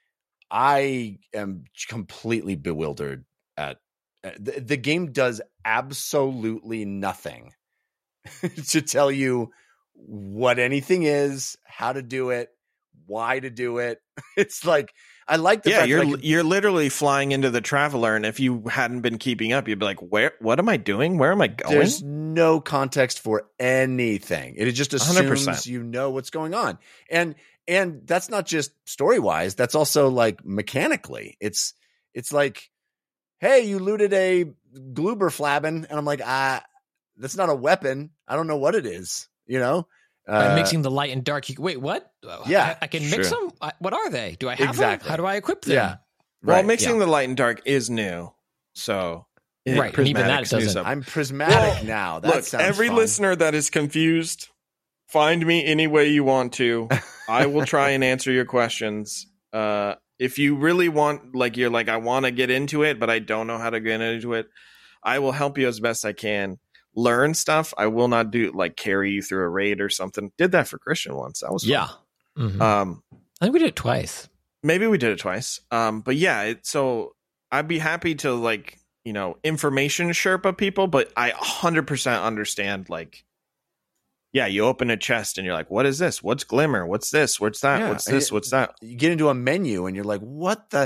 I am completely bewildered at the, the game does absolutely nothing to tell you what anything is, how to do it, why to do it. It's like I like the Yeah, fact you're that I can- you're literally flying into the Traveler, and if you hadn't been keeping up, you'd be like, "Where? What am I doing? Where am I going?" there's no context for anything. It just one hundred assumes percent. you know what's going on. And and that's not just story-wise, that's also like mechanically. It's it's like, hey, you looted a Gloober flabbin, and I'm like, ah, that's not a weapon. I don't know what it is, you know? By Uh, mixing the light and dark, you, wait, what? Yeah, I, I can mix sure. them? I, what are they? Do I have Exactly. them? How do I equip them? Yeah. Well, right. mixing the light and dark is new, so it- Right, and even that Prismatic's new doesn't- stuff. I'm prismatic Well, now. That Look, sounds every fun. listener that is confused, find me any way you want to. I will try and answer your questions. Uh, if you really want, like, you're like, I want to get into it, but I don't know how to get into it, I will help you as best I can. Learn stuff. I will not do like carry you through a raid or something. Did that for Christian once. That was fun. Yeah. Mhm. Um, I think we did it twice. maybe we did it twice. Um, but yeah, it, so I'd be happy to like, you know, information Sherpa people, but I one hundred percent understand like yeah, you open a chest and you're like, what is this? What's Glimmer? What's this? What's that? Yeah, What's this? and What's that? You get into a menu and you're like, what the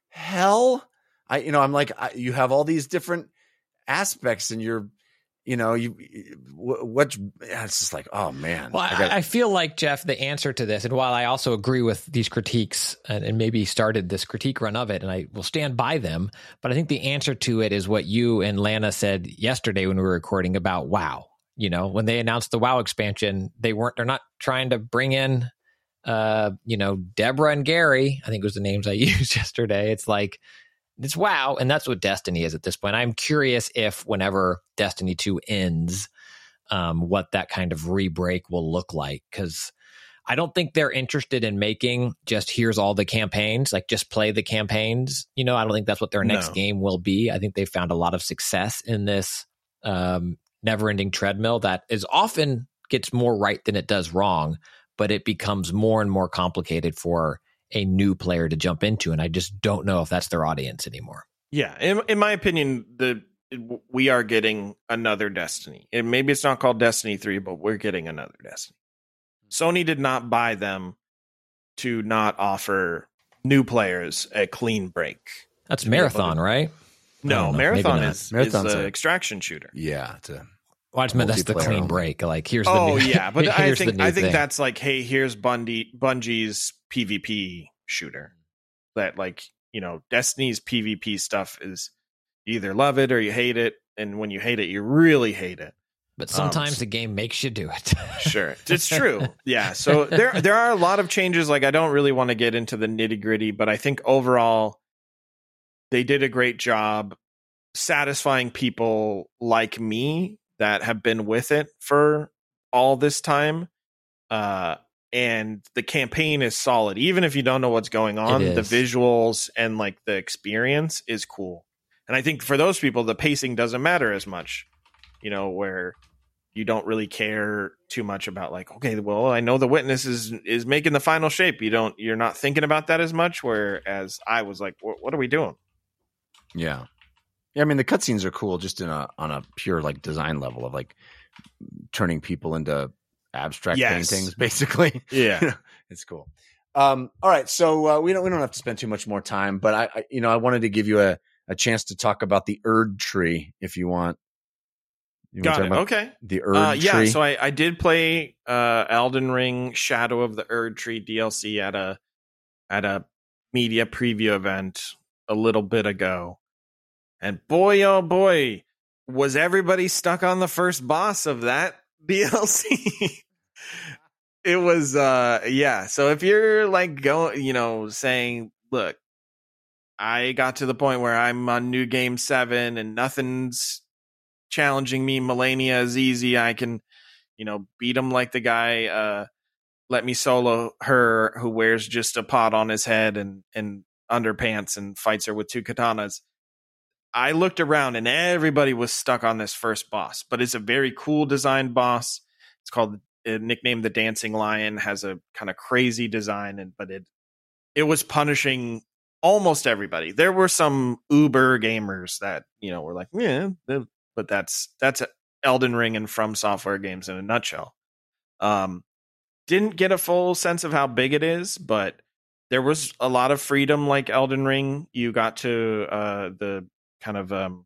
hell? I, you know, I'm like, I, you have all these different aspects and you're, you know, you, what, it's just like, oh man. Well, I, gotta, I feel like, Jeff, the answer to this, and while I also agree with these critiques and, and maybe started this critique run of it, and I will stand by them, but I think the answer to it is what you and Lana said yesterday when we were recording about WoW. You know, when they announced the WoW expansion, they weren't, they're not trying to bring in, uh, you know, Deborah and Gary, I think was the names I used yesterday. It's like, it's WoW, and that's what Destiny is at this point. I'm curious if whenever Destiny two ends, um, what that kind of re-break will look like, because I don't think they're interested in making just here's all the campaigns, like just play the campaigns. You know, I don't think that's what their next No. game will be. I think they found a lot of success in this um, never-ending treadmill that is often gets more right than it does wrong, but it becomes more and more complicated for a new player to jump into, and I just don't know if that's their audience anymore. Yeah, in, in my opinion, the we are getting another Destiny. And maybe it's not called Destiny three, but we're getting another Destiny. Sony did not buy them to not offer new players a clean break. That's Marathon, right? No, don't know. Marathon Maybe not. is, is Marathon's the a- extraction shooter. yeah. It's a, Well, I just meant that's the Multiplayer clean only. break. Like, here's the Oh new, yeah, but I here's the think new I think thing. that's like, hey, here's Bungie Bungie's PvP shooter. That, like, you know, Destiny's PvP stuff is you either love it or you hate it, and when you hate it, you really hate it. But sometimes um, the game makes you do it. Sure, it's true. Yeah, so there there are a lot of changes. Like, I don't really want to get into the nitty gritty, but I think overall they did a great job satisfying people like me that have been with it for all this time. Uh, and the campaign is solid, even if you don't know what's going on. It The is. visuals and like the experience is cool. And I think for those people, the pacing doesn't matter as much. You know, where you don't really care too much about, like, okay, well, I know the witness is is making the final shape. You don't, you're not thinking about that as much. Whereas I was like, what, what are we doing? yeah. Yeah. I mean, the cutscenes are cool just in a, on a pure like design level of like turning people into abstract Yes. paintings, basically. Yeah. It's cool. Um, all right. So uh, we don't, we don't have to spend too much more time, but I, I you know, I wanted to give you a, a chance to talk about the Erd tree if you want. You Got wanna it. talk about Okay. The Erd Uh, yeah, tree. so I, I did play uh, Elden Ring Shadow of the Erd Tree D L C at a at a media preview event a little bit ago. And boy, oh boy, was everybody stuck on the first boss of that D L C. It was, uh, yeah. So if you're like going, you know, saying, look, I got to the point where I'm on New Game seven and nothing's challenging me. Melania is easy. I can, you know, beat him like the guy, uh, let me solo her who wears just a pot on his head and, and underpants and fights her with two katanas. I looked around and everybody was stuck on this first boss, but it's a very cool designed boss. It's called, uh, nicknamed the Dancing Lion, has a kind of crazy design, and but it it was punishing almost everybody. There were some uber gamers that, you know, were like, yeah, but that's that's Elden Ring and From Software games in a nutshell. Um, didn't get a full sense of how big it is, but there was a lot of freedom like Elden Ring. You got to uh, the kind of um,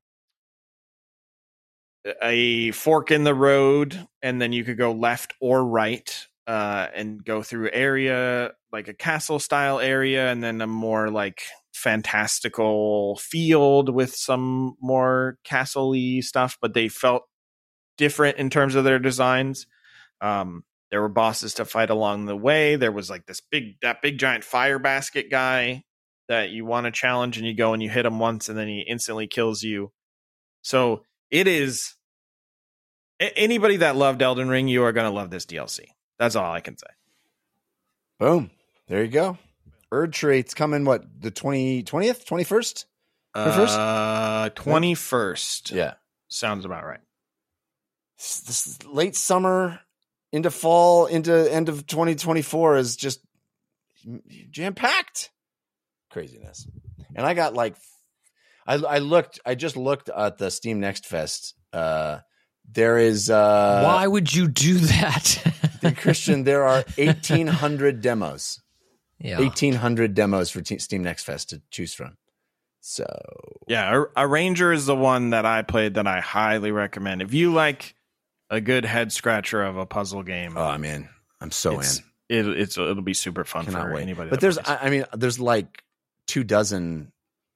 a fork in the road, and then you could go left or right uh, and go through area like a castle style area, and then a more like fantastical field with some more castle-y stuff, but they felt different in terms of their designs. Um, there were bosses to fight along the way. There was like this big, that big giant fire basket guy that you want to challenge, and you go and you hit him once and then he instantly kills you. So it is, anybody that loved Elden Ring, you are going to love this D L C. That's all I can say. Boom. There you go. Erd tree. It's coming, what, the twenty, twentieth, twenty-first? Uh, twenty-first. Yeah. Sounds about right. This, this late summer into fall into end of twenty twenty-four is just jam-packed. Craziness. And I got like, I, I looked, I just looked at the Steam Next Fest uh, There is. Uh, Why would you do that? Christian, there are eighteen hundred demos. Yeah. eighteen hundred demos for T- Steam Next Fest to choose from. So Yeah, a, a Ranger is the one that I played that I highly recommend. If you like a good head scratcher of a puzzle game, oh, I'm in. I'm so it's, in. It, it's it'll be super fun Cannot for wait. anybody. But that there's, plays. I, I mean, there's like two dozen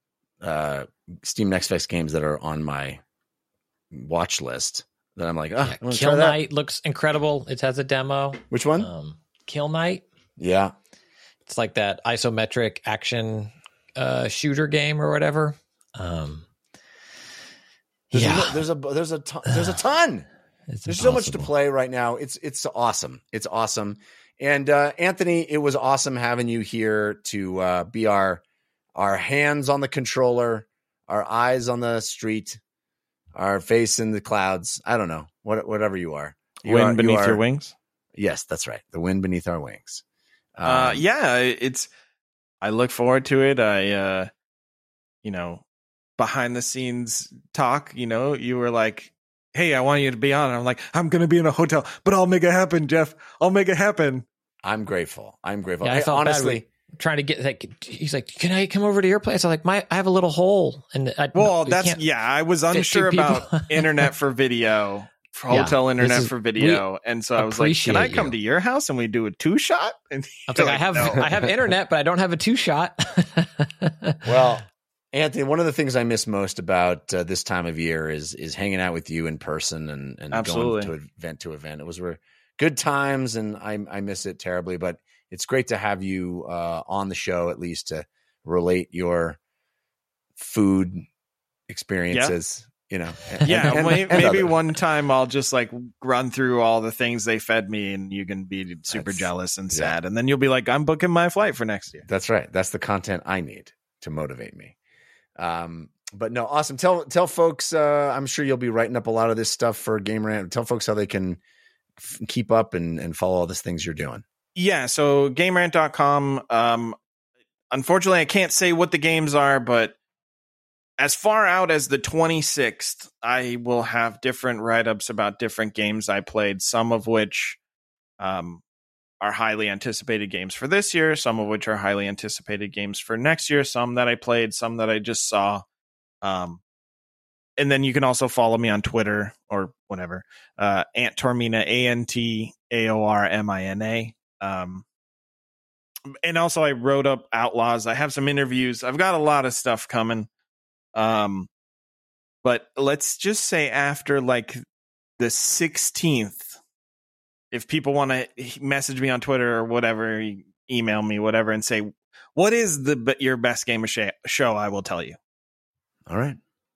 uh, Steam Next Fest games that are on my watch list that I'm like, oh, Yeah, I'm gonna Kill try that. Knight looks incredible. It has a demo. Which one? Um, Kill Knight. yeah. It's like that isometric action uh, shooter game or whatever. Um, There's yeah, a, there's a there's a ton, there's a ton. it's There's so much to impossible. play right now. It's it's awesome. It's awesome. And uh, Anthony, it was awesome having you here to uh, be our our hands on the controller, our eyes on the street, our face in the clouds. I don't know, what whatever you are. You Wind are- you beneath are- your wings. Yes, that's right. The wind beneath our wings. Uh, Um, yeah, it's. I look forward to it. I, uh, you know, behind the scenes talk. You know, you were like, "Hey, I want you to be on." And I'm like, "I'm going to be in a hotel, but I'll make it happen, Jeff. I'll make it happen." I'm grateful. I'm grateful. Yeah, I Hey, felt bad. honestly, Trying to get like, he's like, can I come over to your place? I'm like, my, I have a little hole, and I, Well, we that's can't- yeah. I was fit two unsure about people. internet for video, for Yeah, hotel this internet is- for video, and so I was like, "Can I appreciate come you. to your house and we do a two shot?" And I was you're like, I have, "No." I have internet, but I don't have a two shot. well, Anthony, one of the things I miss most about uh, this time of year is is hanging out with you in person and, and Absolutely. going to event to event. It was were good times, and I I miss it terribly. But it's great to have you uh, on the show, at least to relate your food experiences. You know, and- Yeah, and- may- and maybe other- one time I'll just like run through all the things they fed me, and you can be super That's- jealous and yeah. sad, and then you'll be like, "I'm booking my flight for next year." That's right. That's the content I need to motivate me. Um, but no, awesome. Tell tell folks. Uh, I'm sure you'll be writing up a lot of this stuff for Game Rant. Tell folks how they can f- keep up and, and follow all these things you're doing. Yeah, so game rant dot com. Um, unfortunately, I can't say what the games are, but as far out as the twenty-sixth, I will have different write-ups about different games I played, some of which um, are highly anticipated games for this year, some of which are highly anticipated games for next year, some that I played, some that I just saw. Um, and then you can also follow me on Twitter or whatever. Uh, Ant Tormina, A N T A O R M I N A. Um, and also I wrote up Outlaws. I have some interviews. I've got a lot of stuff coming. Um, but let's just say after like the sixteenth, if people want to message me on Twitter or whatever, email me, whatever, and say, what is the your best game of sh- show? I will tell you. All right.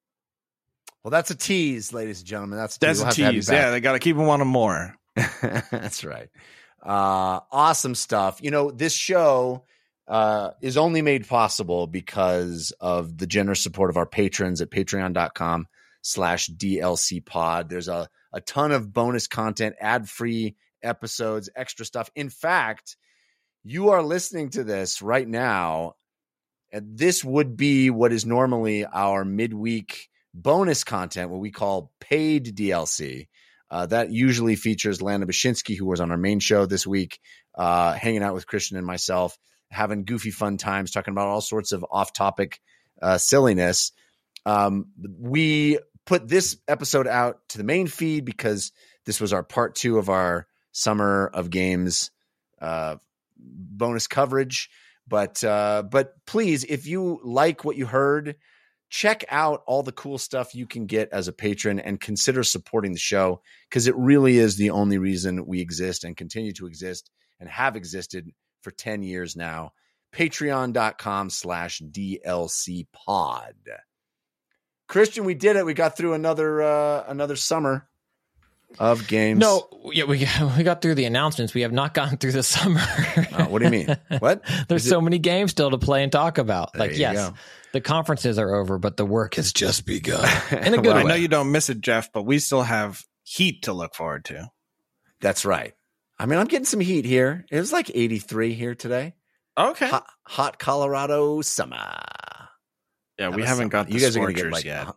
Well, that's a tease, ladies and gentlemen. That's a tease. That's We'll a have to have you tease. back. Yeah, they got to keep them wanting more. That's right. Uh, awesome stuff. You know, this show uh, is only made possible because of the generous support of our patrons at patreon.com slash DLC pod. There's a, a ton of bonus content, ad-free episodes, extra stuff. In fact, you are listening to this right now, and this would be what is normally our midweek bonus content, what we call paid D L C. Uh, that usually features Lana Bashinsky, who was on our main show this week, uh, hanging out with Christian and myself, having goofy fun times, talking about all sorts of off-topic uh, silliness. Um, we put this episode out to the main feed because this was our part two of our Summer of Games uh, bonus coverage. But uh, but please, if you like what you heard, check out all the cool stuff you can get as a patron and consider supporting the show, because it really is the only reason we exist and continue to exist and have existed for ten years now. Patreon.com slash DLC pod. Christian, we did it. We got through another uh, another summer of games. No, yeah, we we got through the announcements. We have not gotten through the summer. Uh, what do you mean? What? There's Is so it- many games still to play and talk about. There Like, you yes, go. the conferences are over, but the work has just begun. In a good Well, I way. know you don't miss it, Jeff, but we still have Heat to look forward to. That's right. I mean, I'm getting some heat here. It was like eighty-three here today. Okay. Hot, hot Colorado summer. Yeah, we Have a haven't summer. got the you guys are gonna get scorchers like yet. uh,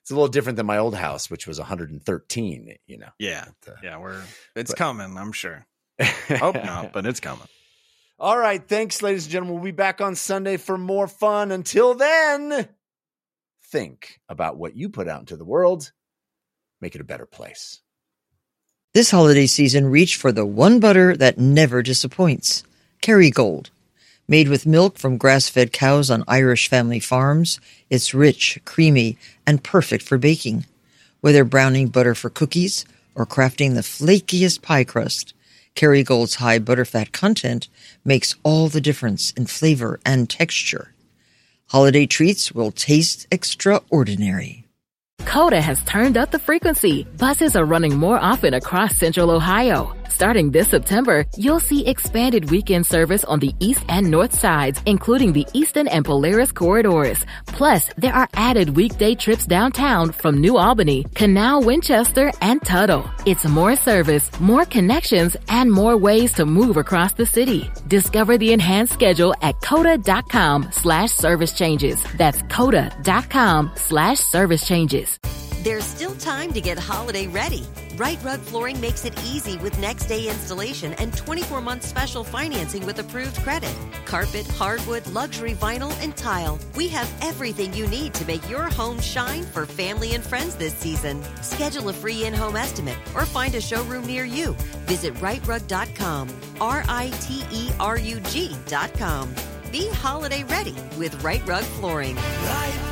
It's a little different than my old house, which was one hundred thirteen, you know. Yeah. But, uh, yeah, we're it's but, coming, I'm sure. Hope not, but it's coming. All right. Thanks, ladies and gentlemen. We'll be back on Sunday for more fun. Until then, think about what you put out into the world. Make it a better place. This holiday season, reach for the one butter that never disappoints. Kerrygold. Made with milk from grass-fed cows on Irish family farms, it's rich, creamy, and perfect for baking. Whether browning butter for cookies or crafting the flakiest pie crust, Kerrygold's high butterfat content makes all the difference in flavor and texture. Holiday treats will taste extraordinary. Coda has turned up the frequency. Buses are running more often across Central Ohio. Starting this September, you'll see expanded weekend service on the east and north sides, including the Eastern and Polaris corridors. Plus, there are added weekday trips downtown from New Albany, Canal, Winchester, and Tuttle. It's more service, more connections, and more ways to move across the city. Discover the enhanced schedule at coda.com slash service changes. That's coda.com slash service changes. There's still time to get holiday ready. Right Rug Flooring makes it easy with next day installation and twenty-four month special financing with approved credit. Carpet, hardwood, luxury vinyl, and tile. We have everything you need to make your home shine for family and friends this season. Schedule a free in-home estimate or find a showroom near you. Visit right rug dot com. R I T E R U G dot com. Be holiday ready with Right Rug Flooring. Right